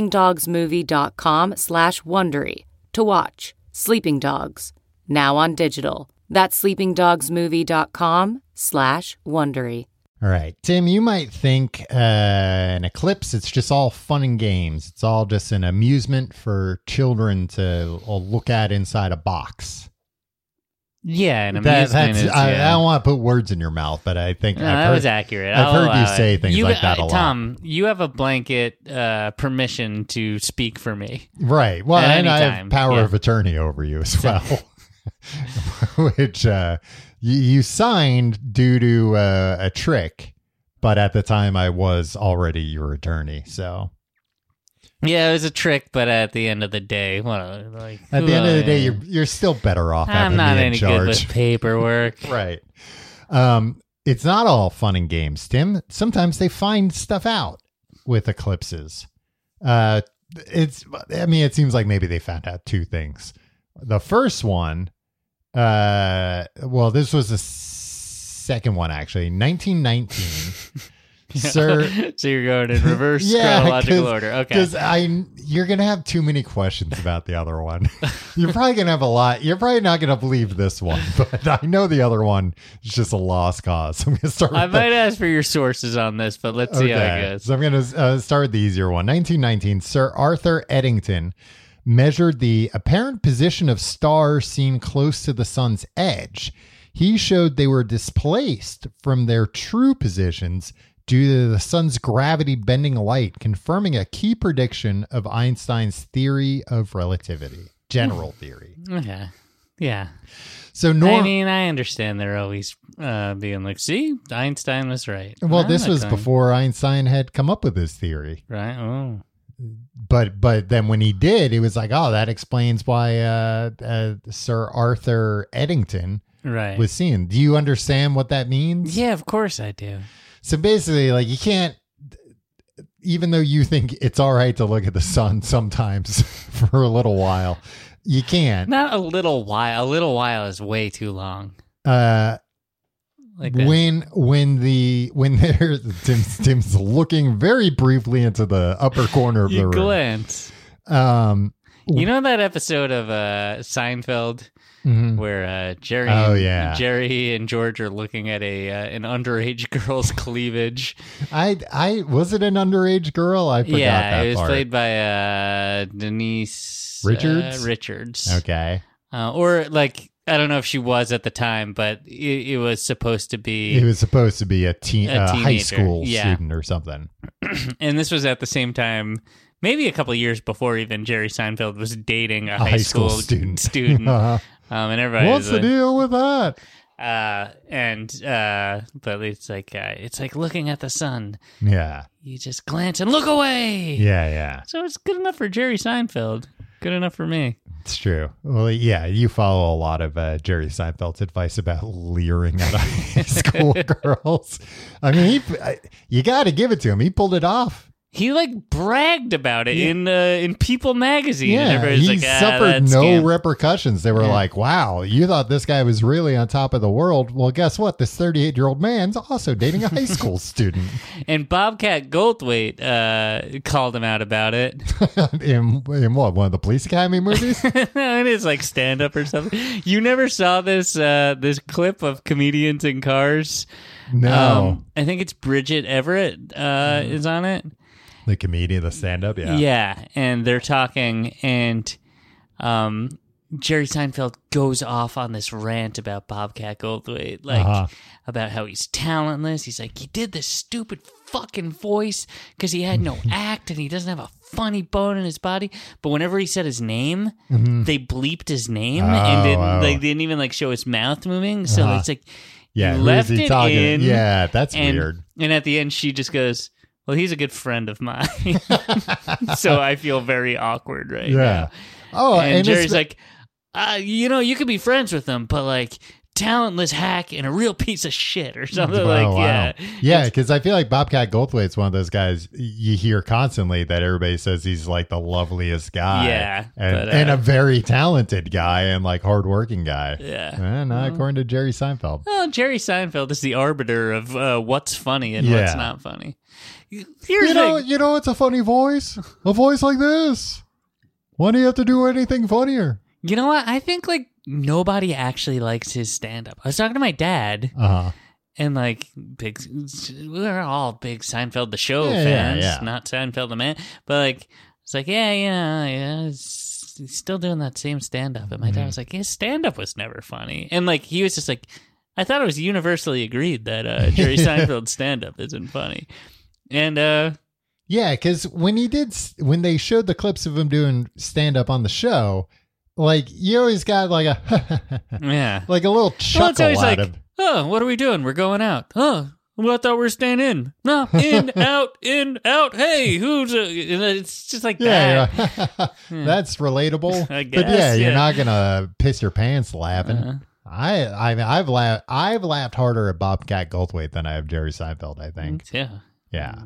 sleepingdogsmovie.com slash Wondery to watch Sleeping Dogs, now on digital. That's sleepingdogsmovie.com slash Wondery. All right, Tim, you might think uh, an eclipse, it's just all fun and games. It's all just an amusement for children to look at inside a box. Yeah, an That, amusement that's, is, I, yeah. I don't want to put words in your mouth, but I think No, I've that heard, was accurate. I've I'll heard you allow say it. things You- like that a uh, lot. Tom, you have a blanket uh, permission to speak for me. Right. Well, At and any I have time, power yeah. of attorney over you as well, which uh, you, you signed due to uh, a trick. But at the time, I was already your attorney. So Yeah, it was a trick, but at the end of the day, what, like, at who the end of the I day, am. you're you're still better off I'm having not me in any charge. good with paperwork. Right. Um, it's not all fun and games, Tim. Sometimes they find stuff out with eclipses. Uh, it's, I mean, it seems like maybe they found out two things. The first one, uh, well, this was the second one, actually. nineteen nineteen. Sir, So you're going in reverse yeah, chronological order. Okay. Because I, you're gonna have too many questions about the other one. You're probably gonna have a lot. You're probably not gonna believe this one, but I know the other one is just a lost cause. I'm gonna start. With I the, might ask for your sources on this, but let's see how it goes. So I'm gonna uh, start with the easier one. nineteen nineteen. Sir Arthur Eddington measured the apparent position of stars seen close to the sun's edge. He showed they were displaced from their true positions due to the sun's gravity bending light, confirming a key prediction of Einstein's theory of relativity, general theory. Okay. Yeah. So, I norm- mean, I understand they're always uh, being like, see, Einstein was right. well, I'm this not was going- before Einstein had come up with his theory. Right. Oh. But but then when he did, it was like, oh, that explains why uh, uh, Sir Arthur Eddington Right. was seeing. Do you understand what that means? Yeah, of course I do. So basically, like, you can't, even though you think it's all right to look at the sun sometimes for a little while, you can't. Not a little while. A little while is way too long. Uh, Like that. when when the when there's Tim's, Tim's looking very briefly into the upper corner of the you room. glance. Um, You know that episode of uh, Seinfeld mhm. where uh, Jerry, Oh, and, yeah. Jerry and George are looking at a uh, an underage girl's cleavage. I I was it an underage girl? I forgot yeah, that it was part. played by uh, Denise Richards? Uh, Richards. Okay. Uh, or like I don't know if she was at the time, but it, it was supposed to be. He was supposed to be a teen, A uh, high teenager, school yeah. student or something. And this was at the same time, maybe a couple of years before even Jerry Seinfeld was dating a, A high, high school school, student. student. Uh-huh. Um, and everybody What's was the like, deal with that? Uh, and uh, but it's like uh, it's like looking at the sun. Yeah, You just glance and look away. yeah, yeah. So it's good enough for Jerry Seinfeld. Good enough for me. It's true. Well, yeah, you follow a lot of uh, Jerry Seinfeld's advice about leering at high school girls. I mean, he, I, you got to give it to him. He pulled it off. He like bragged about it in uh, in People magazine. and Yeah, everybody's he like, ah, suffered that's no scam. repercussions. They were Yeah. like, wow, you thought this guy was really on top of the world. Well, guess what? This thirty-eight-year-old man's also dating a high school student. And Bobcat Goldthwait uh, called him out about it. in, in what, one of the Police Academy movies? It is like stand up or something. You never saw this uh, this clip of comedians in cars. No. Um, I think it's Bridget Everett uh, Mm. is on it. The comedian, the stand-up, yeah. Yeah, and they're talking, and um, Jerry Seinfeld goes off on this rant about Bobcat Goldthwait, like Uh-huh. about how he's talentless. He's like, he did this stupid fucking voice because he had no act and he doesn't have a funny bone in his body. But whenever he said his name, they bleeped his name Mm-hmm. Oh, and didn't oh. like didn't even like show his mouth moving. So Uh-huh. it's like, Yeah, he who left is he it talking? in. Yeah, that's and, weird. And at the end, she just goes, well, he's a good friend of mine. So I feel very awkward right Yeah. now. Oh, and, and Jerry's it's, like, uh, you know, you could be friends with him, but like talentless hack and a real piece of shit or something. Wow, like, wow. yeah. Yeah, because I feel like Bobcat Goldthwait's one of those guys you hear constantly that everybody says he's like the loveliest guy. Yeah, And, but, uh, and a very talented guy and like hardworking guy. Yeah. And not according to Jerry Seinfeld. Well, Jerry Seinfeld is the arbiter of uh, what's funny and Yeah. what's not funny. Here's You the know, you know, it's a funny voice. A voice like this. Why do you have to do anything funnier? You know what? I think like nobody actually likes his stand up. I was talking to my dad, Uh huh. and like big, we're all big Seinfeld the show Yeah, yeah, fans, yeah. not Seinfeld the man. But like, it's like, yeah, yeah, yeah, it's, he's still doing that same stand up. And my Mm-hmm. dad was like, his stand up was never funny, and like he was just like, I thought it was universally agreed that uh, Jerry Seinfeld's stand up isn't funny, and uh. Yeah, because when he did, when they showed the clips of him doing stand up on the show, like you always got like a, Yeah. like a little Well, chuckle it's always out like, of. oh, what are we doing? We're going out. Oh, well, I thought we were staying in. No, in, out, in, out. Hey, who's a... and It's just like Yeah, that. yeah. That's relatable. I but yeah, guess, you're yeah. not gonna piss your pants laughing. Uh-huh. I, I, mean, I've laughed. I've laughed harder at Bobcat Goldthwait than I have Jerry Seinfeld. I think. Yeah. Yeah.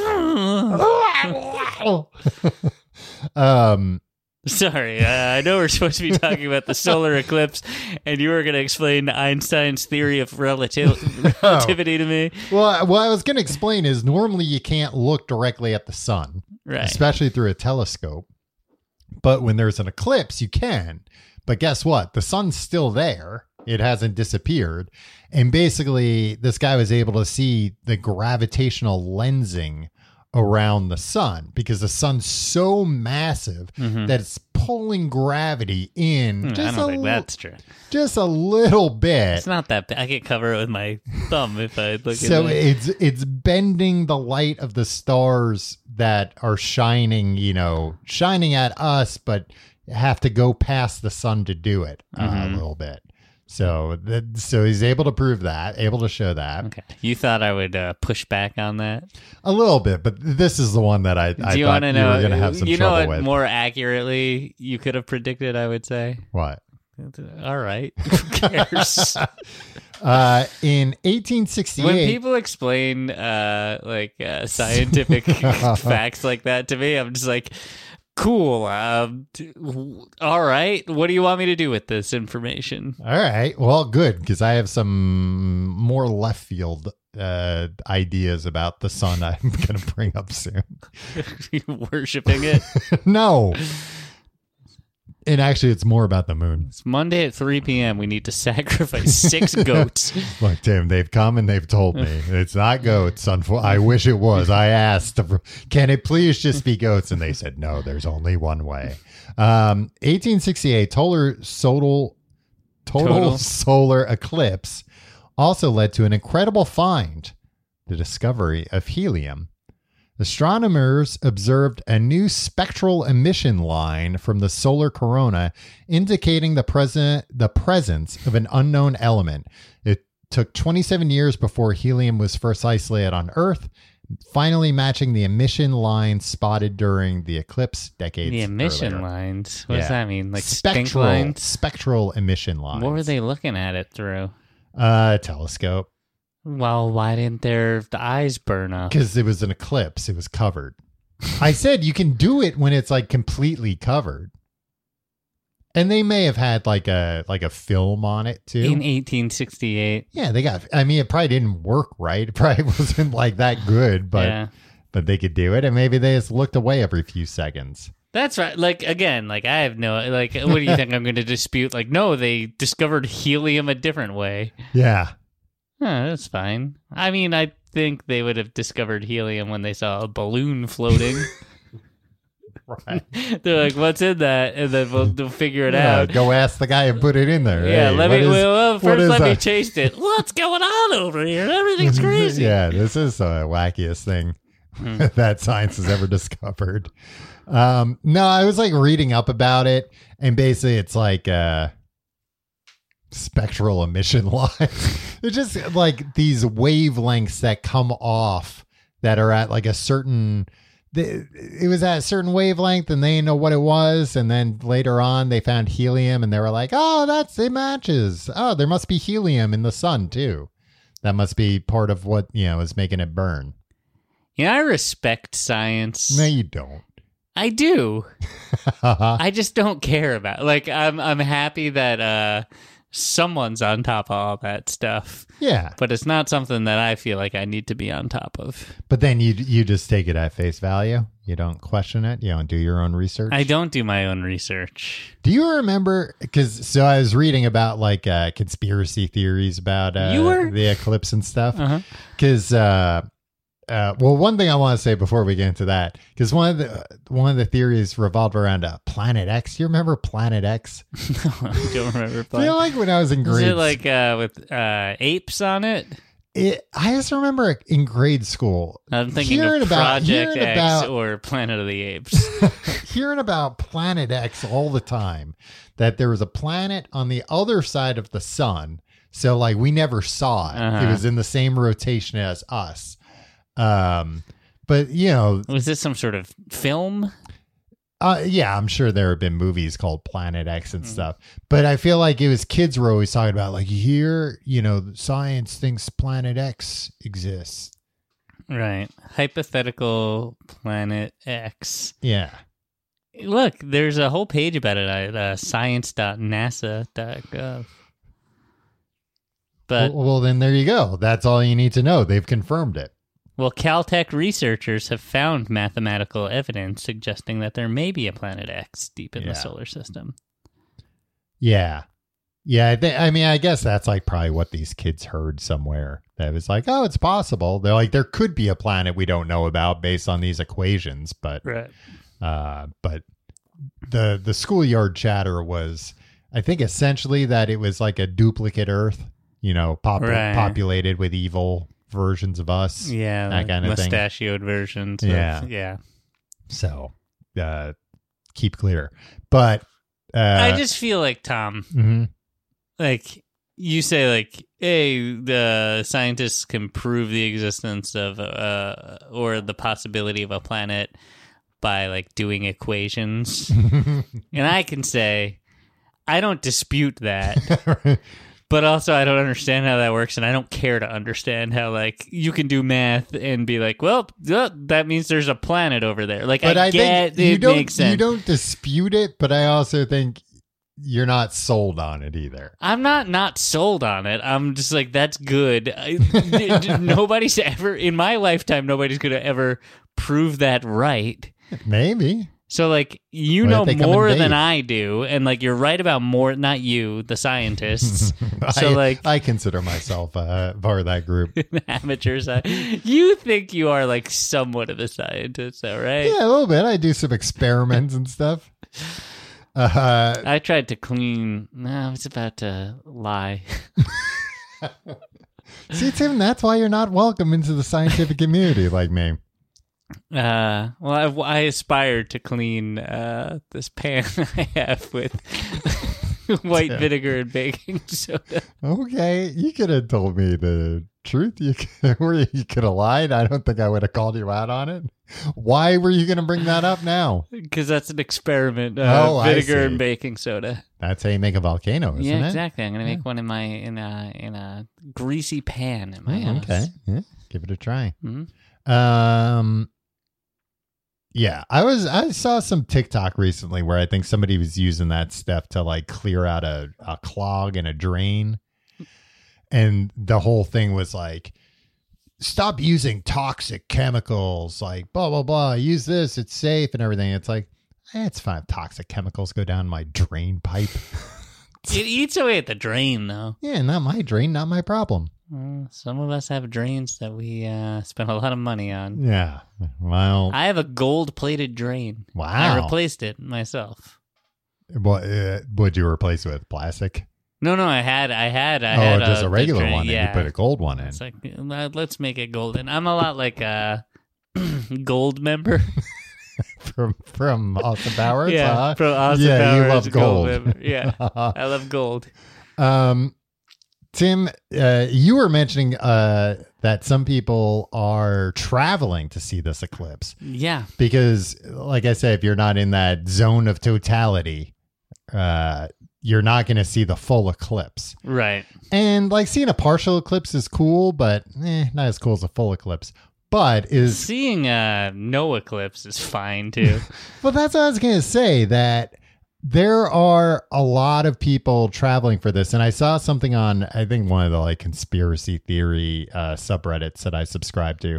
Mm. um. Sorry, uh, I know we're supposed to be talking about the solar eclipse, and you were going to explain Einstein's theory of relati- relativity to me. Well, what I was going to explain is normally you can't look directly at the sun, Right. especially through a telescope. But when there's an eclipse, you can. But guess what? The sun's still there. It hasn't disappeared. And basically, this guy was able to see the gravitational lensing around the sun because the sun's so massive that it's pulling gravity in Hmm, I just, don't a, think li- that's true. just a little bit. It's not that bad. I could cover it with my thumb if I look So at it. it's it's bending the light of the stars that are shining, you know, shining at us, but have to go past the sun to do it uh, Mm-hmm. a little bit. So that, so he's able to prove that, able to show that Okay. You thought I would uh, push back on that? a little bit, but this is the one that I, I Do you thought want to you know? were going to have some you know trouble what with. more accurately you could have predicted? I would say. What? All right. Who cares? Uh, in eighteen sixty-eight, When people explain uh, like uh, scientific facts like that to me, I'm just like, cool. Um, t- w- all right. What do you want me to do with this information? all right, well, good, because I have some more left field uh, ideas about the sun I'm going to bring up soon. Worshipping it. No. And actually, it's more about the moon. It's Monday at three p.m. We need to sacrifice six goats. Look, Tim, they've come and they've told me it's not goats. Unfo- I wish it was. I asked, can it please just be goats? And they said, no, there's only one way. Um, eighteen sixty-eight, Toller Sodal total, Total. solar eclipse also led to an incredible find, the discovery of helium. Astronomers observed a new spectral emission line from the solar corona indicating the present the presence of an unknown element. It took twenty-seven years before helium was first isolated on Earth, finally matching the emission line spotted during the eclipse decades The emission earlier. lines. What Yeah. does that mean? Like stink spectral lines? spectral emission lines. What were they looking at it through? Uh, telescope. Well, why didn't their the eyes burn up? Because it was an eclipse. It was covered. I said you can do it when it's like completely covered. And they may have had like a like a film on it too. In eighteen sixty-eight. Yeah, they got. I mean, it probably didn't work right. It probably wasn't like that good, but Yeah. but they could do it, and maybe they just looked away every few seconds. That's right. Like, again, like, I have no, like, what do you think I'm going to dispute? Like, no, they discovered helium a different way. Yeah, Huh, that's fine. I mean, I think they would have discovered helium when they saw a balloon floating. right. They're like, what's in that? And then we'll, we'll figure it Yeah, out. go ask the guy who put it in there. Yeah, Hey, let what me, is- well, well, what first is let me that? taste it. What's going on over here? Everything's crazy. Yeah, this is the wackiest thing Hmm. that science has ever discovered. Um, no, I was like reading up about it, and basically it's like uh, spectral emission lines. It's just like these wavelengths that come off that are at like a certain. It was at a certain wavelength, and they didn't know what it was. And then later on, they found helium, and they were like, "Oh, that's it matches. Oh, there must be helium in the sun too. That must be part of what you know is making it burn." You know, I respect science. No, you don't. I do. I just don't care about. Like, I'm I'm happy that uh, someone's on top of all that stuff, Yeah, but it's not something that I feel like I need to be on top of. but then you you just take it at face value. You don't question it. You don't do your own research. I don't do my own research. Do you remember? Because so I was reading about like uh, conspiracy theories about uh, You were? the eclipse and stuff. Uh-huh. Because uh, uh, well, one thing I want to say before we get into that, because one of the one of the theories revolved around uh, Planet X. You remember Planet X? I don't remember. I feel like when I was in Is grade, it like uh, with uh, apes on it? it, I just remember in grade school I'm thinking hearing of about Project hearing X about or Planet of the Apes. hearing about Planet X all the time, that there was a planet on the other side of the sun. So like we never saw it. Uh-huh. It was in the same rotation as us. Um, but you know, Was this some sort of film? uh, yeah, I'm sure there have been movies called Planet X and stuff, but I feel like it was kids were always talking about like here, you know, science thinks Planet X exists. Right. Hypothetical Planet X. Yeah. Look, there's a whole page about it at uh, science dot nasa dot gov. But, well, well, then there you go. That's all you need to know. They've confirmed it. well, Caltech researchers have found mathematical evidence suggesting that there may be a Planet X deep in Yeah. the solar system. Yeah. Yeah. I, th- I mean, I guess that's like probably what these kids heard somewhere. That was like, oh, it's possible. They're like, there could be a planet we don't know about based on these equations. But, Right. uh, but the, the schoolyard chatter was, I think, essentially that it was like a duplicate Earth, you know, pop- Right. populated with evil versions of us. Yeah. That like kind of thing. mustachioed versions. Of, Yeah. Yeah. So, uh, keep clear. But, uh, I just feel like, Tom, mhm. like you say, like, hey, the scientists can prove the existence of uh or the possibility of a planet by like doing equations. And I can say I don't dispute that, but also I don't understand how that works, and I don't care to understand how like you can do math and be like, well, th- that means there's a planet over there. Like, But I, I, get think you it don't makes sense. you don't dispute it, but I also think you're not sold on it either. I'm not not sold on it. I'm just like, that's good. I, d- d- nobody's ever, in my lifetime, nobody's going to ever prove that right. Maybe. So, like, you What know if they come more invade? than I do, and, like, you're right about more, not you, the scientists. So, I, like, I consider myself uh, part of that group. amateurs. uh, You think you are, like, somewhat of a scientist, though, right? Yeah, a little bit. I do some experiments and stuff. Uh, I tried to clean. No, I was about to lie. see, Tim, that's why you're not welcome into the scientific community like me. Uh, well, I, I aspired to clean uh, this pan I have with white Yeah. vinegar and baking soda. Okay, you could have told me the truth. You could, or you could have lied. I don't think I would have called you out on it. Why were you going to bring that up now? Because that's an experiment. Uh, Oh, I vinegar see. and baking soda. That's how you make a volcano, isn't yeah, it? exactly. I'm gonna make one in my in a in a greasy pan in my Oh, house. okay, yeah, give it a try. Mhm. Um, yeah, I was I saw some TikTok recently where I think somebody was using that stuff to like clear out a, a clog in a drain, and the whole thing was like, stop using toxic chemicals, like blah blah blah. Use this, it's safe and everything. It's like, eh, it's fine. Toxic chemicals go down my drain pipe. It eats away at the drain, though. Yeah, not my drain, not my problem. Well, some of us have drains that we uh, spend a lot of money on. Yeah, well, I have a gold-plated drain. wow. I replaced it myself. What uh, would you replace it with? Plastic? No, no, I had, I had, I oh, had just uh, a the regular drain, one, Yeah, and you put a gold one in. it's like uh, let's make it golden. I'm a lot like a gold member. from from Austin Powers. yeah, huh? from Austin yeah, Powers, you love gold. member. Yeah, I love gold. um, Tim, uh, you were mentioning uh, that some people are traveling to see this eclipse Yeah, because, like I said, if you're not in that zone of totality, uh, you're not going to see the full eclipse. right. And like seeing a partial eclipse is cool, but eh, not as cool as a full eclipse. But is Seeing a no eclipse is fine too. well, that's what I was going to say, that there are a lot of people traveling for this. And I saw something on, I think, one of the like conspiracy theory uh, subreddits that I subscribe to.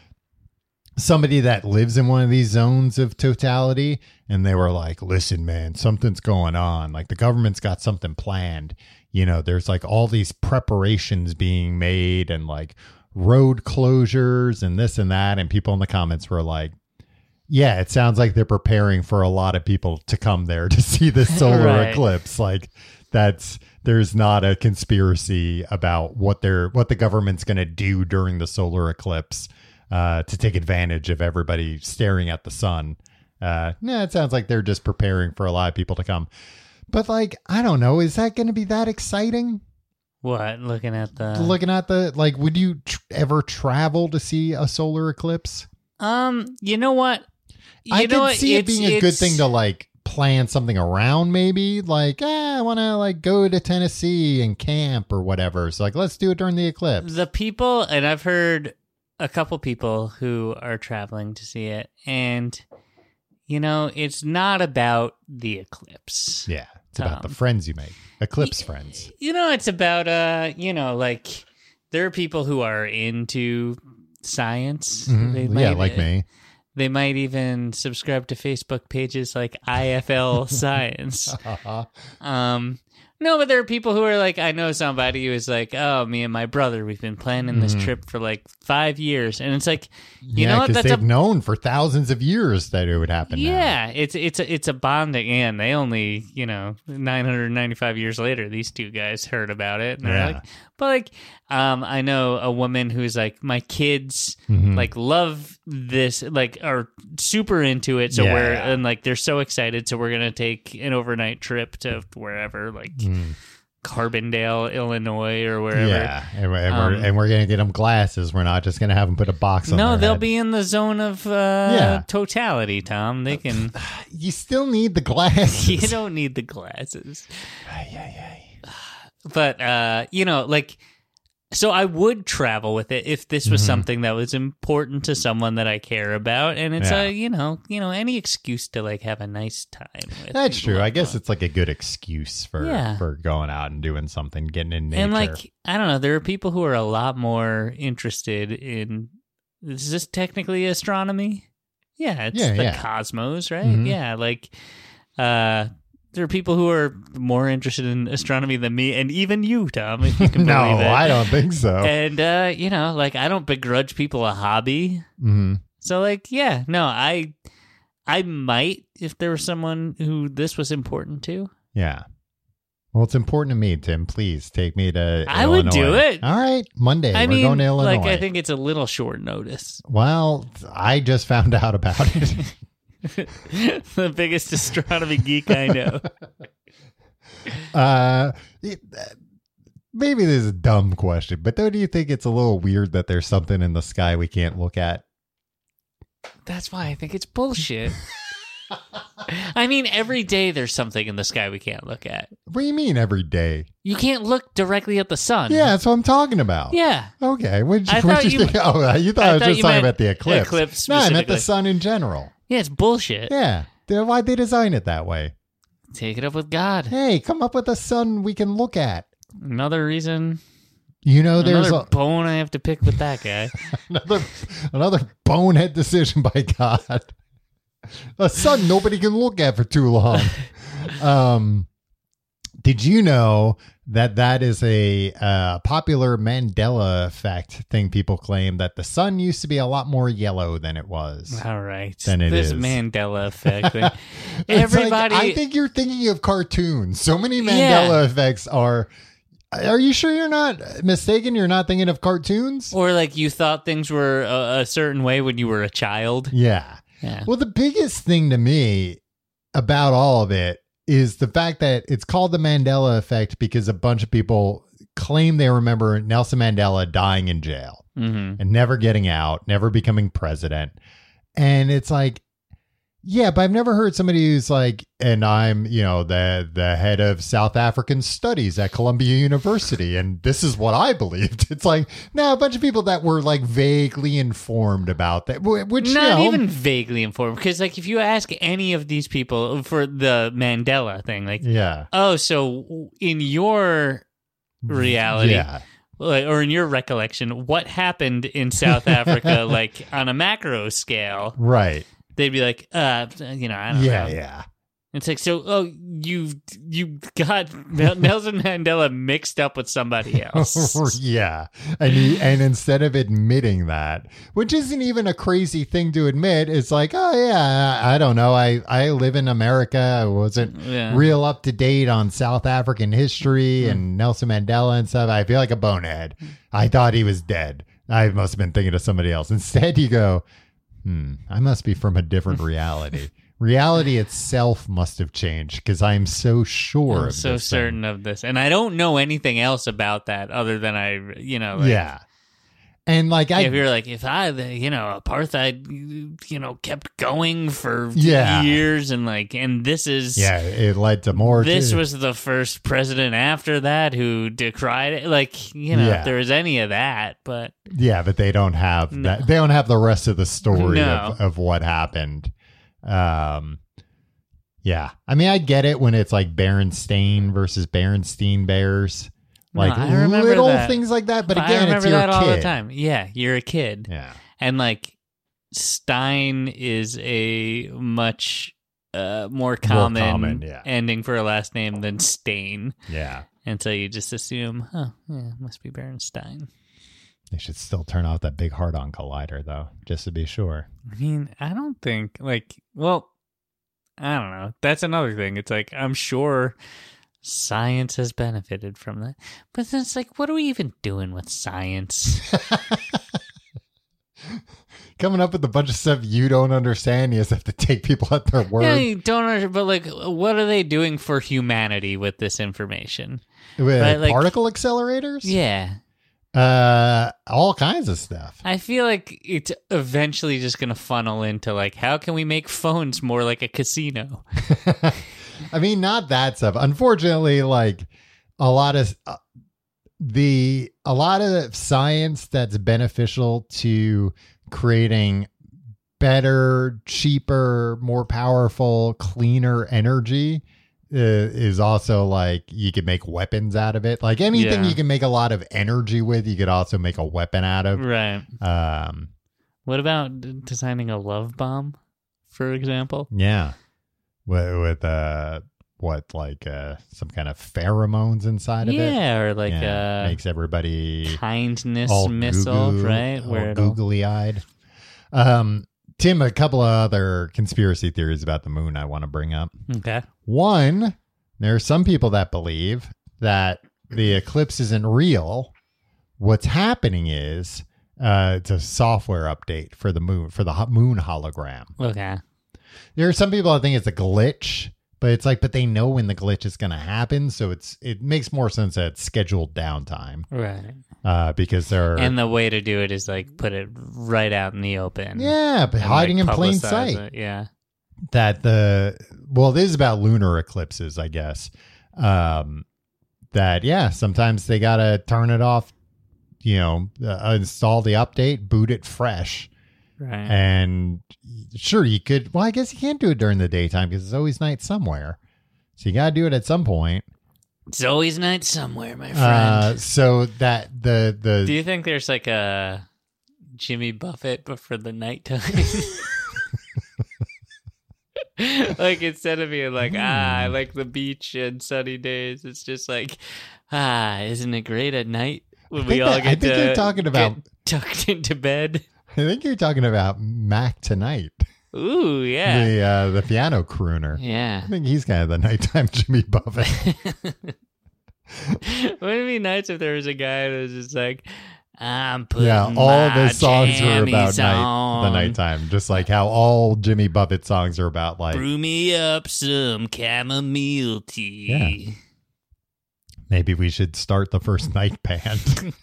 Somebody that lives in one of these zones of totality. And they were like, listen, man, something's going on. Like the government's got something planned. You know, there's like all these preparations being made and like road closures and this and that. And people in the comments were like, yeah, it sounds like they're preparing for a lot of people to come there to see the solar Right. eclipse. Like that's, there's not a conspiracy about what they're, what the government's going to do during the solar eclipse uh, to take advantage of everybody staring at the sun. Uh, no, it sounds like they're just preparing for a lot of people to come. But like, I don't know, is that going to be that exciting? What? Looking at the Looking at the, like, would you tr- ever travel to see a solar eclipse? um, you know what? You I know could what? see it It's- being a good it's- thing to like plan something around, maybe like, eh, I want to like go to Tennessee and camp or whatever. So like, let's do it during the eclipse. The people, and I've heard a couple people who are traveling to see it, and you know, it's not about the eclipse. Yeah, it's about the Um, friends you make, eclipse friends. You know, it's about uh, you know, like there are people who are into science. Mhm. They Yeah, might- like me. They might even subscribe to Facebook pages like I F L Science. Um, no, but there are people who are like, I know somebody who is like, oh, me and my brother, we've been planning this Mhm. trip for like five years, and it's like, you yeah, know what? because That's they've a known for thousands of years that it would happen. now. yeah, it's it's a, it's a bonding, and they only, you know, nine hundred ninety-five years later, these two guys heard about it, and they're Yeah. like, but like, um, I know a woman who's like, my kids Mhm. like love this, like are super into it, so Yeah, we're yeah. and like they're so excited, so we're gonna take an overnight trip to wherever, like Mm. Carbondale, Illinois, or wherever. Yeah, and, we're, and, Um, we're, and we're gonna get them glasses. We're not just gonna have them put a box on. No, their they'll head. be in the zone of uh, Yeah. totality, Tom. They can. You still need the glasses. You don't need the glasses. But uh, you know, like, so I would travel with it if this was Mhm. something that was important to someone that I care about, and it's Yeah. a, you know, you know, any excuse to like have a nice time with. That's people true. I like guess that. it's like a good excuse for Yeah. for going out and doing something, getting in nature. And like, I don't know, there are people who are a lot more interested in. Is this technically astronomy? Yeah, it's Yeah, the yeah. cosmos, right? Mhm. Yeah, like, uh, there are people who are more interested in astronomy than me, and even you, Tom, if you can no, believe it. I don't think so. And uh, you know, like, I don't begrudge people a hobby. Mhm. So like, yeah, no, I, I might if there was someone who this was important to. Yeah. Well, it's important to me, Tim. Please take me to I Illinois. would do it. All right. Monday. I We're mean, going to Illinois. like, I think it's a little short notice. Well, I just found out about it. The biggest astronomy geek I know. uh, it, maybe this is a dumb question, but don't you think it's a little weird that there's something in the sky we can't look at? That's why I think it's bullshit. I mean, every day there's something in the sky we can't look at. What do you mean every day? You can't look directly at the sun. Yeah, that's what I'm talking about. Yeah. Okay. What I you, thought you you think? meant- Oh, you thought I I, was thought just you talking meant about the eclipse. eclipse No, I meant the specifically. sun in general. Yeah, it's bullshit. Yeah. Then why'd they design it that way? Take it up with God. Hey, come up with a sun we can look at. Another reason. You know, there's Another a, bone I have to pick with that guy. another another bonehead decision by God. A sun nobody can look at for too long. Um, did you know that that is a uh, popular Mandela effect thing? People claim that the sun used to be a lot more yellow than it was. All right. Then it this is. Mandela effect thing. It's like, Everybody. I think you're thinking of cartoons. So many Mandela Yeah. effects are. Are you sure you're not mistaken? You're not thinking of cartoons? Or like you thought things were a, a certain way when you were a child. Yeah. Yeah. Well, the biggest thing to me about all of it is the fact that it's called the Mandela effect because a bunch of people claim they remember Nelson Mandela dying in jail Mm-hmm. and never getting out, never becoming president. And it's like, yeah, but I've never heard somebody who's like, and I'm, you know, the the head of South African studies at Columbia University, and this is what I believed. It's like, no, a bunch of people that were like vaguely informed about that, wh- which Not you know, even vaguely informed. Because like if you ask any of these people for the Mandela thing, like, yeah, oh, so in your reality, yeah. like, or in your recollection, what happened in South Africa, like on a macro scale? Right. They'd be like, uh, you know, I don't Yeah, know. yeah. It's like, so, oh, you you got Nelson Mandela mixed up with somebody else. Yeah. And he, and instead of admitting that, which isn't even a crazy thing to admit, it's like, oh yeah, I, I don't know. I, I live in America. I wasn't Yeah. real up to date on South African history and Nelson Mandela and stuff. I feel like a bonehead. I thought he was dead. I must have been thinking of somebody else. Instead, you go, hmm, I must be from a different reality. Reality itself must have changed because I'm so sure I'm of so this thing. certain of this. And I don't know anything else about that other than I, you know, like, Yeah. And like I if you're like, if I, you know, apartheid, you know, kept going for Yeah. years and like, and this is, yeah, it led to more. this too. was the first president after that who decried it. Like, you know, Yeah. if there was any of that, but Yeah, but they don't have No. that. They don't have the rest of the story No. of, of what happened. Um, yeah, I mean, I get it when it's like Berenstain versus Berenstein Bears, like No, I remember little that. things like that. But I again, remember it's your that all kid. the time. Yeah, you're a kid. Yeah, And like Stein is a much uh, more common, common, yeah. ending for a last name than Stain. yeah. And so you just assume, oh, yeah, it must be Berenstein. They should still turn off that big hard-on collider, though, just to be sure. I mean, I don't think, like, well, I don't know. That's another thing. It's like, I'm sure science has benefited from that. But then it's like, what are we even doing with science? Coming up with a bunch of stuff you don't understand, you just have to take people at their word. Yeah, you don't understand, but like, what are they doing for humanity with this information? With right, like- particle accelerators? Yeah. Uh, all kinds of stuff. I feel like it's eventually just going to funnel into like, how can we make phones more like a casino? I mean, not that stuff. Unfortunately, like a lot of uh, the a lot of science that's beneficial to creating better, cheaper, more powerful, cleaner energy uh, is also like you could make weapons out of it. Like anything Yeah. you can make a lot of energy with, you could also make a weapon out of. Right. Um, What about d- designing a love bomb, for example? yeah, with, with uh, what like uh, some kind of pheromones inside of it. Yeah, or like Yeah, a makes everybody kindness all missile, goo-goo, right? all Where it'll- googly eyed. Um, Tim, a couple of other conspiracy theories about the moon I want to bring up. Okay. One, there are some people that believe that the eclipse isn't real. What's happening is uh, it's a software update for the moon, for the ho- moon hologram. Okay. There are some people that think it's a glitch, but it's like, but they know when the glitch is going to happen. So it's it makes more sense that it's scheduled downtime. Right. Uh, because they're... And the way to do it is like put it right out in the open. Yeah, but and, hiding like, in plain publicize sight. it. Yeah. That the... Well, it is about lunar eclipses, I guess. Um, that, yeah, sometimes they got to turn it off, you know, uh, install the update, boot it fresh. Right. And sure, you could... Well, I guess you can't do it during the daytime because it's always night somewhere. So you got to do it at some point. It's always night somewhere, my friend. Uh, so that the the Do you think there's like a Jimmy Buffett, but for the nighttime? Like instead of being like, ah, I like the beach and sunny days, it's just like, ah, isn't it great at night when we think all that- get I think to you're talking about- get tucked into bed? I think you're talking about Mac Tonight, Ooh, yeah, the uh, the piano crooner. yeah. I think he's kind of the nighttime Jimmy Buffett. Wouldn't it be nice if there was a guy that was just like, I'm putting Yeah, all my the songs are about jammies night, the on. nighttime, just like how all Jimmy Buffett songs are about like Brew me up some chamomile tea. Yeah. maybe we should start the first night band.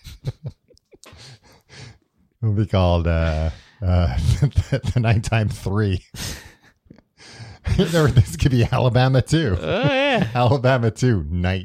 It'll be called uh, uh, the, the Nighttime Three. Or this could be Alabama Two. Oh, yeah. Alabama Two Night.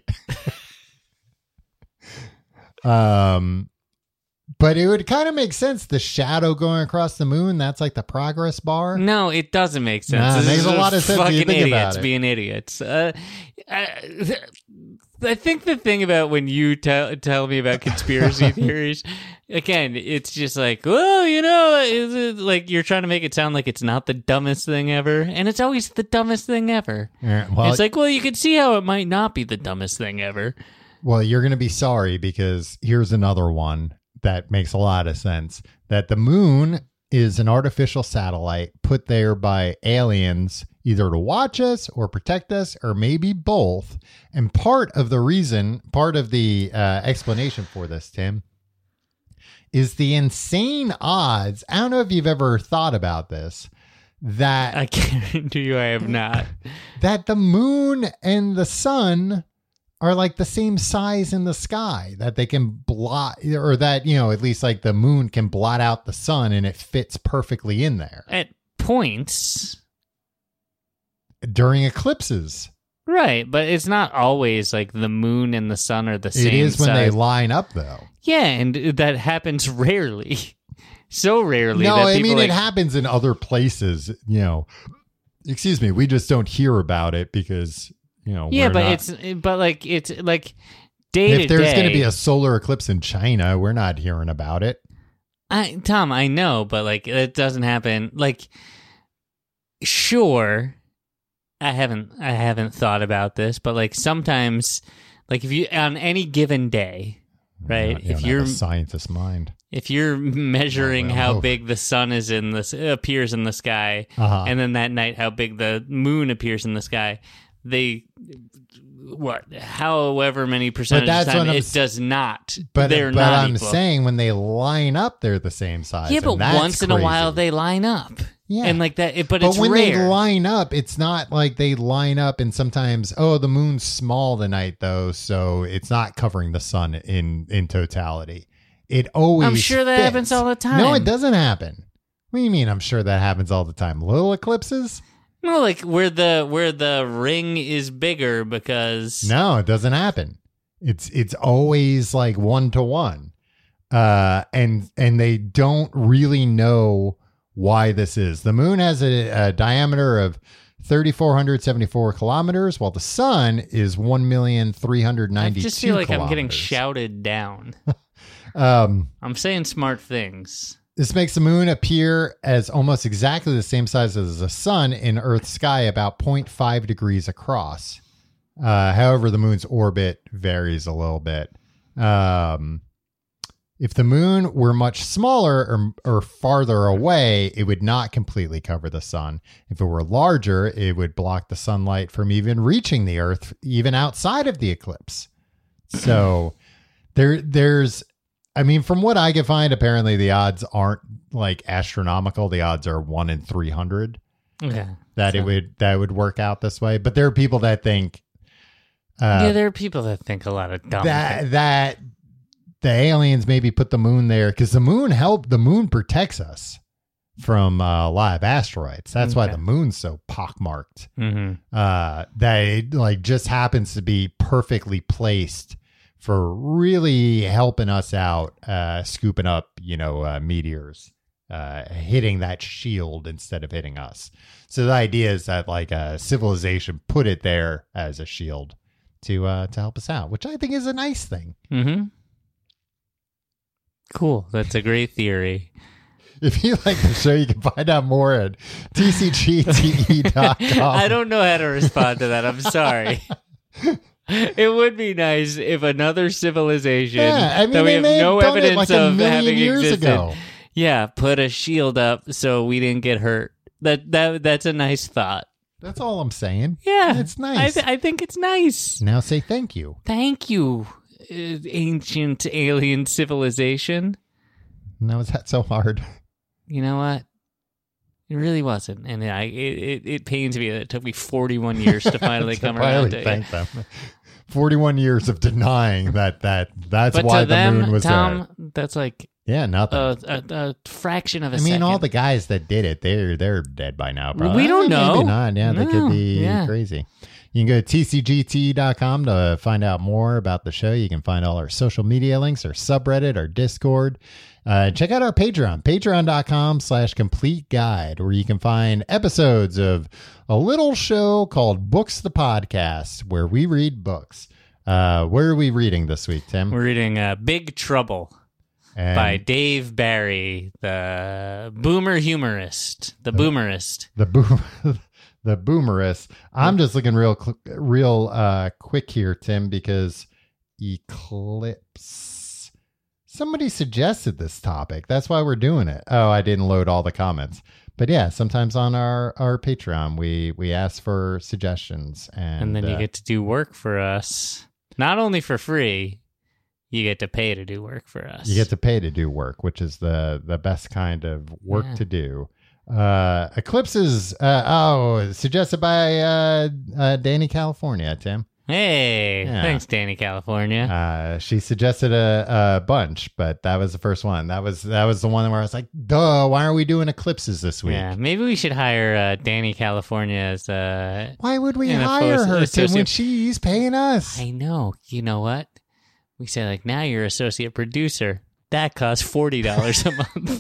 um, but it would kind of make sense. The shadow going across the moon, that's like the progress bar. No, it doesn't make sense. Nah, it This makes is a lot of sense when you Fucking think about idiots it. being idiots. Uh, I, I think the thing about when you tell tell me about conspiracy theories, again, it's just like, oh, you know, is it like you're trying to make it sound like it's not the dumbest thing ever, and it's always the dumbest thing ever. Yeah, well, It's like, well, you can see how it might not be the dumbest thing ever. Well, you're going to be sorry because here's another one that makes a lot of sense. That the moon is an artificial satellite put there by aliens either to watch us or protect us or maybe both. And part of the reason, part of the uh, explanation for this, Tim, is the insane odds. I don't know if you've ever thought about this, that I guarantee you I have not. that the moon and the sun are like the same size in the sky, that they can blot, or that, you know, at least like the moon can blot out the sun and it fits perfectly in there At points, during eclipses. right, but it's not always like the moon and the sun are the same It is when they size. line up, though. Yeah, and that happens rarely. So rarely No, that I people mean, like, it happens in other places, you know. Excuse me, we just don't hear about it because, you know, yeah, we're but not- it's but like it's like day if to there's day. going to be a solar eclipse in China, we're not hearing about it. I, Tom, I know, but like it doesn't happen. Like, sure, I haven't I haven't thought about this, but like sometimes, like if you on any given day, right? You if don't have you're a scientist's mind. if you're measuring well, how oh. big the sun is in this appears in the sky, Uh-huh. and then that night how big the moon appears in the sky, they what however many percentage that's of the time what I'm it s- does not. But, they're but not I'm equal. saying when they line up, they're the same size. Yeah, and but that's once in a while crazy. they line up. Yeah. And like that, it, but, But it's when rare. they line up, it's not like they line up and sometimes, oh, the moon's small tonight though, so it's not covering the sun in in totality. It always I'm sure that fits. happens all the time. No, it doesn't happen. What do you mean? I'm sure that happens all the time. Little eclipses? No, like where the where the ring is bigger because No, it doesn't happen. It's it's always like one to one, uh, and and they don't really know why this is. The moon has a, a diameter of three thousand four hundred seventy-four kilometers, while the sun is one million three hundred I ninety-two. just feel like I'm getting kilometers. shouted down. Um, I'm saying smart things. this makes the moon appear as almost exactly the same size as the sun in Earth's sky, about zero point five degrees across. Uh, however, the moon's orbit varies a little bit. Um, If the moon were much smaller or, or farther away, it would not completely cover the sun. If it were larger, it would block the sunlight from even reaching the Earth, even outside of the eclipse. So there, there's, I mean, from what I can find, apparently the odds aren't like astronomical. The odds are one in three hundred Okay. that So- it would that would work out this way. But there are people that think uh, yeah, there are people that think a lot of dumb that things. that the aliens maybe put the moon there because the moon help the moon protects us from uh, live asteroids. That's why Okay. the moon's so pockmarked. Mm-hmm. Uh, that it like just happens to be perfectly placed for really helping us out, uh, scooping up, you know, uh, meteors, uh, hitting that shield instead of hitting us. So the idea is that like a civilization put it there as a shield to uh, to help us out, which I think is a nice thing. Mm-hmm. Cool. That's a great theory. If you like the show, you can find out more at T C G T E dot com. I don't know how to respond to that. I'm sorry. It would be nice if another civilization Yeah, I mean, that we they have may no have done it evidence like a of million having years existed. ago. Yeah, put a shield up so we didn't get hurt. That that that's a nice thought. That's all I'm saying. Yeah, It's I, nice. th- I think it's nice. Now say thank you. Thank you, uh, ancient alien civilization. Now is that so hard? You know what? It really wasn't, and I it, it, it pains me that it took me forty-one years to finally To come finally around to it. thank them. forty-one years of denying that that that's But why to the them, moon was Tom, there. that's like Yeah, nothing. a, a, a fraction of a I mean, second. all the guys that did it, they're they're dead by now. Probably. We don't Eh, know. Maybe not. Yeah, they No, could be yeah. crazy. You can go to T C G T dot com to find out more about the show. You can find all our social media links, our subreddit, our Discord. Uh, check out our Patreon, patreon.com slash complete guide, where you can find episodes of a little show called Books the Podcast, where we read books. Uh, where are we reading this week, Tim? We're reading uh, Big Trouble And by Dave Barry, the boomer humorist, the boomerist. the boom, the boomerist. I'm just looking real, cl- real uh, quick here, Tim, because Eclipse. Somebody suggested this topic. That's why we're doing it. Oh, I didn't load all the comments. But yeah, sometimes on our, our Patreon, we, we ask for suggestions. And, And then you uh, get to do work for us. Not only for free, you get to pay to do work for us. you get to pay to do work, which is the, the best kind of work Yeah. to do. Uh, Eclipses, uh, oh, suggested by uh, uh, Danny California, Tim. Hey, Yeah. thanks, Danny California. Uh, she suggested a, a bunch, but that was the first one. That was that was the one where I was like, duh, why are we doing eclipses this week? Yeah, maybe we should hire uh, Danny California as uh Why would we And a hire post- her, Tim, associate- when she's paying us? I know. You know what? We say like, now you're associate producer. That costs forty dollars a month.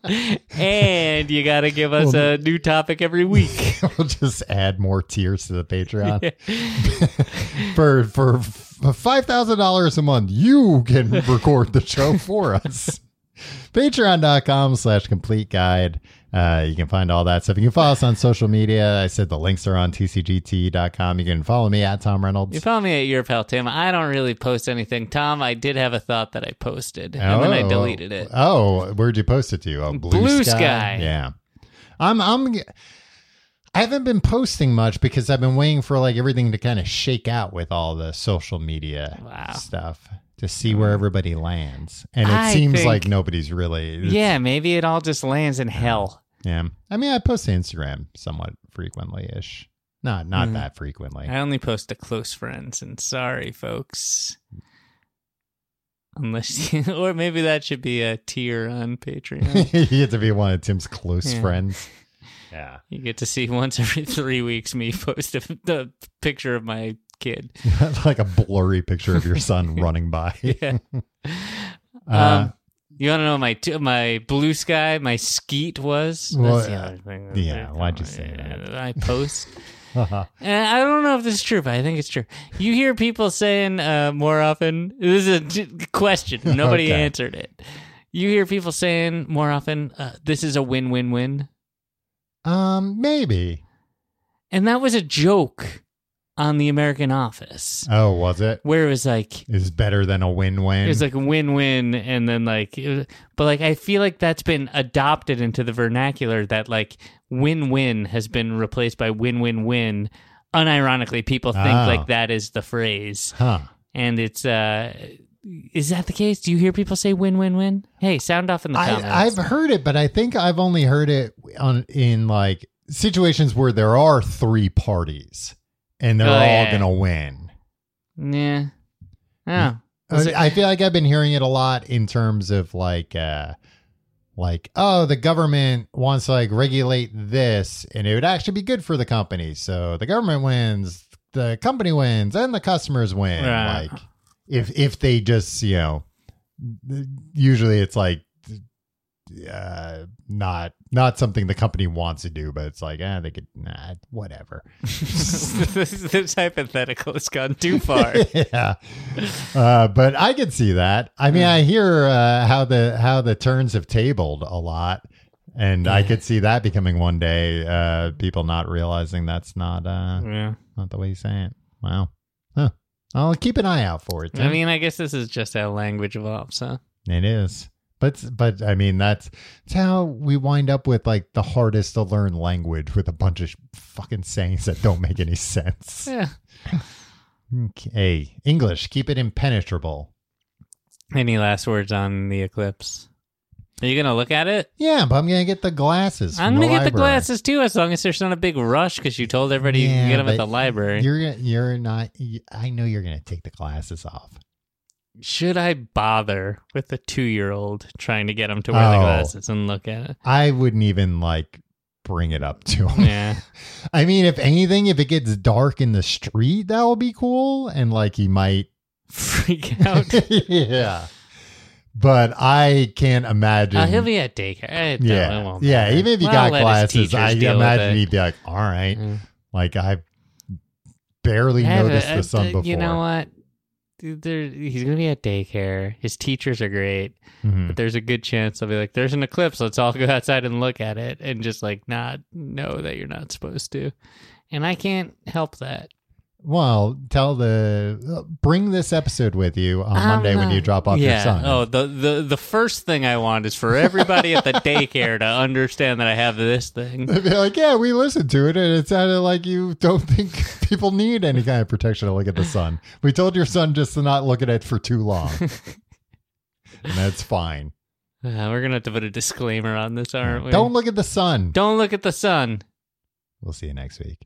And you got to give us Well, a new topic every week. We'll just add more tiers to the Patreon. for for five thousand dollars a month, you can record the show for us. Patreon.com slash complete guide. Uh, you can find all that stuff. You can follow us on social media. I said the links are on T C G T dot com. You can follow me at Tom Reynolds. You follow me at Your Pal Tim. I don't really post anything. Tom, I did have a thought that I posted, and then I Oh. deleted it. Oh, where'd you post it to? Oh, Blue, Blue Sky? Sky. Yeah. I'm I'm I haven't been posting much because I've been waiting for like everything to kind of shake out with all the social media Wow. stuff to see where everybody lands. And it I seems think- like nobody's really it's- Yeah, maybe it all just lands in hell. Yeah. I mean, I post to Instagram somewhat frequently ish. Not not Mhm. that frequently. I only post to close friends, and sorry, folks. Unless, you, or maybe that should be a tier on Patreon. You get to be one of Tim's close Yeah. friends. Yeah. You get to see once every three weeks me post a, the picture of my kid. Like a blurry picture of your son running by. Yeah. Uh, um, you want to know my t- my blue sky, my skeet was? Well, That's the uh, other thing. yeah, why'd you say that? I post. And I don't know if this is true, but I think it's true. You hear people saying uh, more often, this is a t- question. Nobody Okay. answered it. You hear people saying more often, uh, this is a win-win-win. Um, maybe. And that was a joke. on The American Office. Oh, was it? Where it was like, Is better than a win-win. it was like a win-win, and then like, it was, but like I feel like that's been adopted into the vernacular that like win-win has been replaced by win-win-win. Unironically, people think Oh. like that is the phrase, huh. and it's uh, is that the case? Do you hear people say win-win-win? Hey, sound off in the comments. I, I've heard it, but I think I've only heard it on in like situations where there are three parties and they're Oh, all yeah. gonna win. Yeah. Oh. Was it- I feel like I've been hearing it a lot in terms of like, uh, like, oh, the government wants to like regulate this, and it would actually be good for the company. So the government wins, the company wins, and the customers win. Right. Like, if if they just, you know, usually it's like, uh, not not something the company wants to do, but it's like, ah, they could, nah, whatever. this, this hypothetical has gone too far. Yeah, uh, but I could see that. I mean, I hear uh, how the how the turns have tabled a lot, and I could see that becoming one day. Uh, people not realizing that's not uh, Yeah. not the way you say it. Wow. Huh. I'll keep an eye out for it. I Tim. mean, I guess this is just how language evolves, huh? It is. But but I mean that's, that's how we wind up with like the hardest to learn language, with a bunch of sh- fucking sayings that don't make any sense. Yeah. Okay, English, keep it impenetrable. Any last words on the eclipse? Are you gonna look at it? Yeah, but I'm gonna get the glasses. I'm from gonna the get the library. glasses too, as long as there's not a big rush, because you told everybody you Yeah, can get them at but the library. You're you're not. I know you're gonna take the glasses off. Should I bother with a two-year-old trying to get him to wear the Oh. glasses and look at it? I wouldn't even like bring it up to him. Yeah. I mean, if anything, if it gets dark in the street, that will be cool, and like he might. Freak out. Yeah. But I can't imagine. Uh, he'll be at daycare. I don't- yeah, it won't yeah. matter. Even if you Well, got let his glasses, teachers I deal with imagine it. he'd be like, "All right." Yeah. Like I barely I have noticed a- the sun uh, before. You know what? Dude, there- he's going to be at daycare. His teachers are great, Mhm. but there's a good chance they'll be like, there's an eclipse. Let's all go outside and look at it, and just like not know that you're not supposed to. And I can't help that. Well, tell the bring this episode with you on I'm Monday when not- you drop off yeah. your son. Oh, the, the, the first thing I want is for everybody at the daycare to understand that I have this thing. They'd be like, yeah, we listened to it, and it sounded like you don't think people need any kind of protection to look at the sun. We told your son just to not look at it for too long. And that's fine. Uh, we're going to have to put a disclaimer on this, aren't we? Don't look at the sun. Don't look at the sun. We'll see you next week.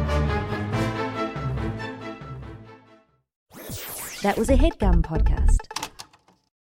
That was a HeadGum podcast.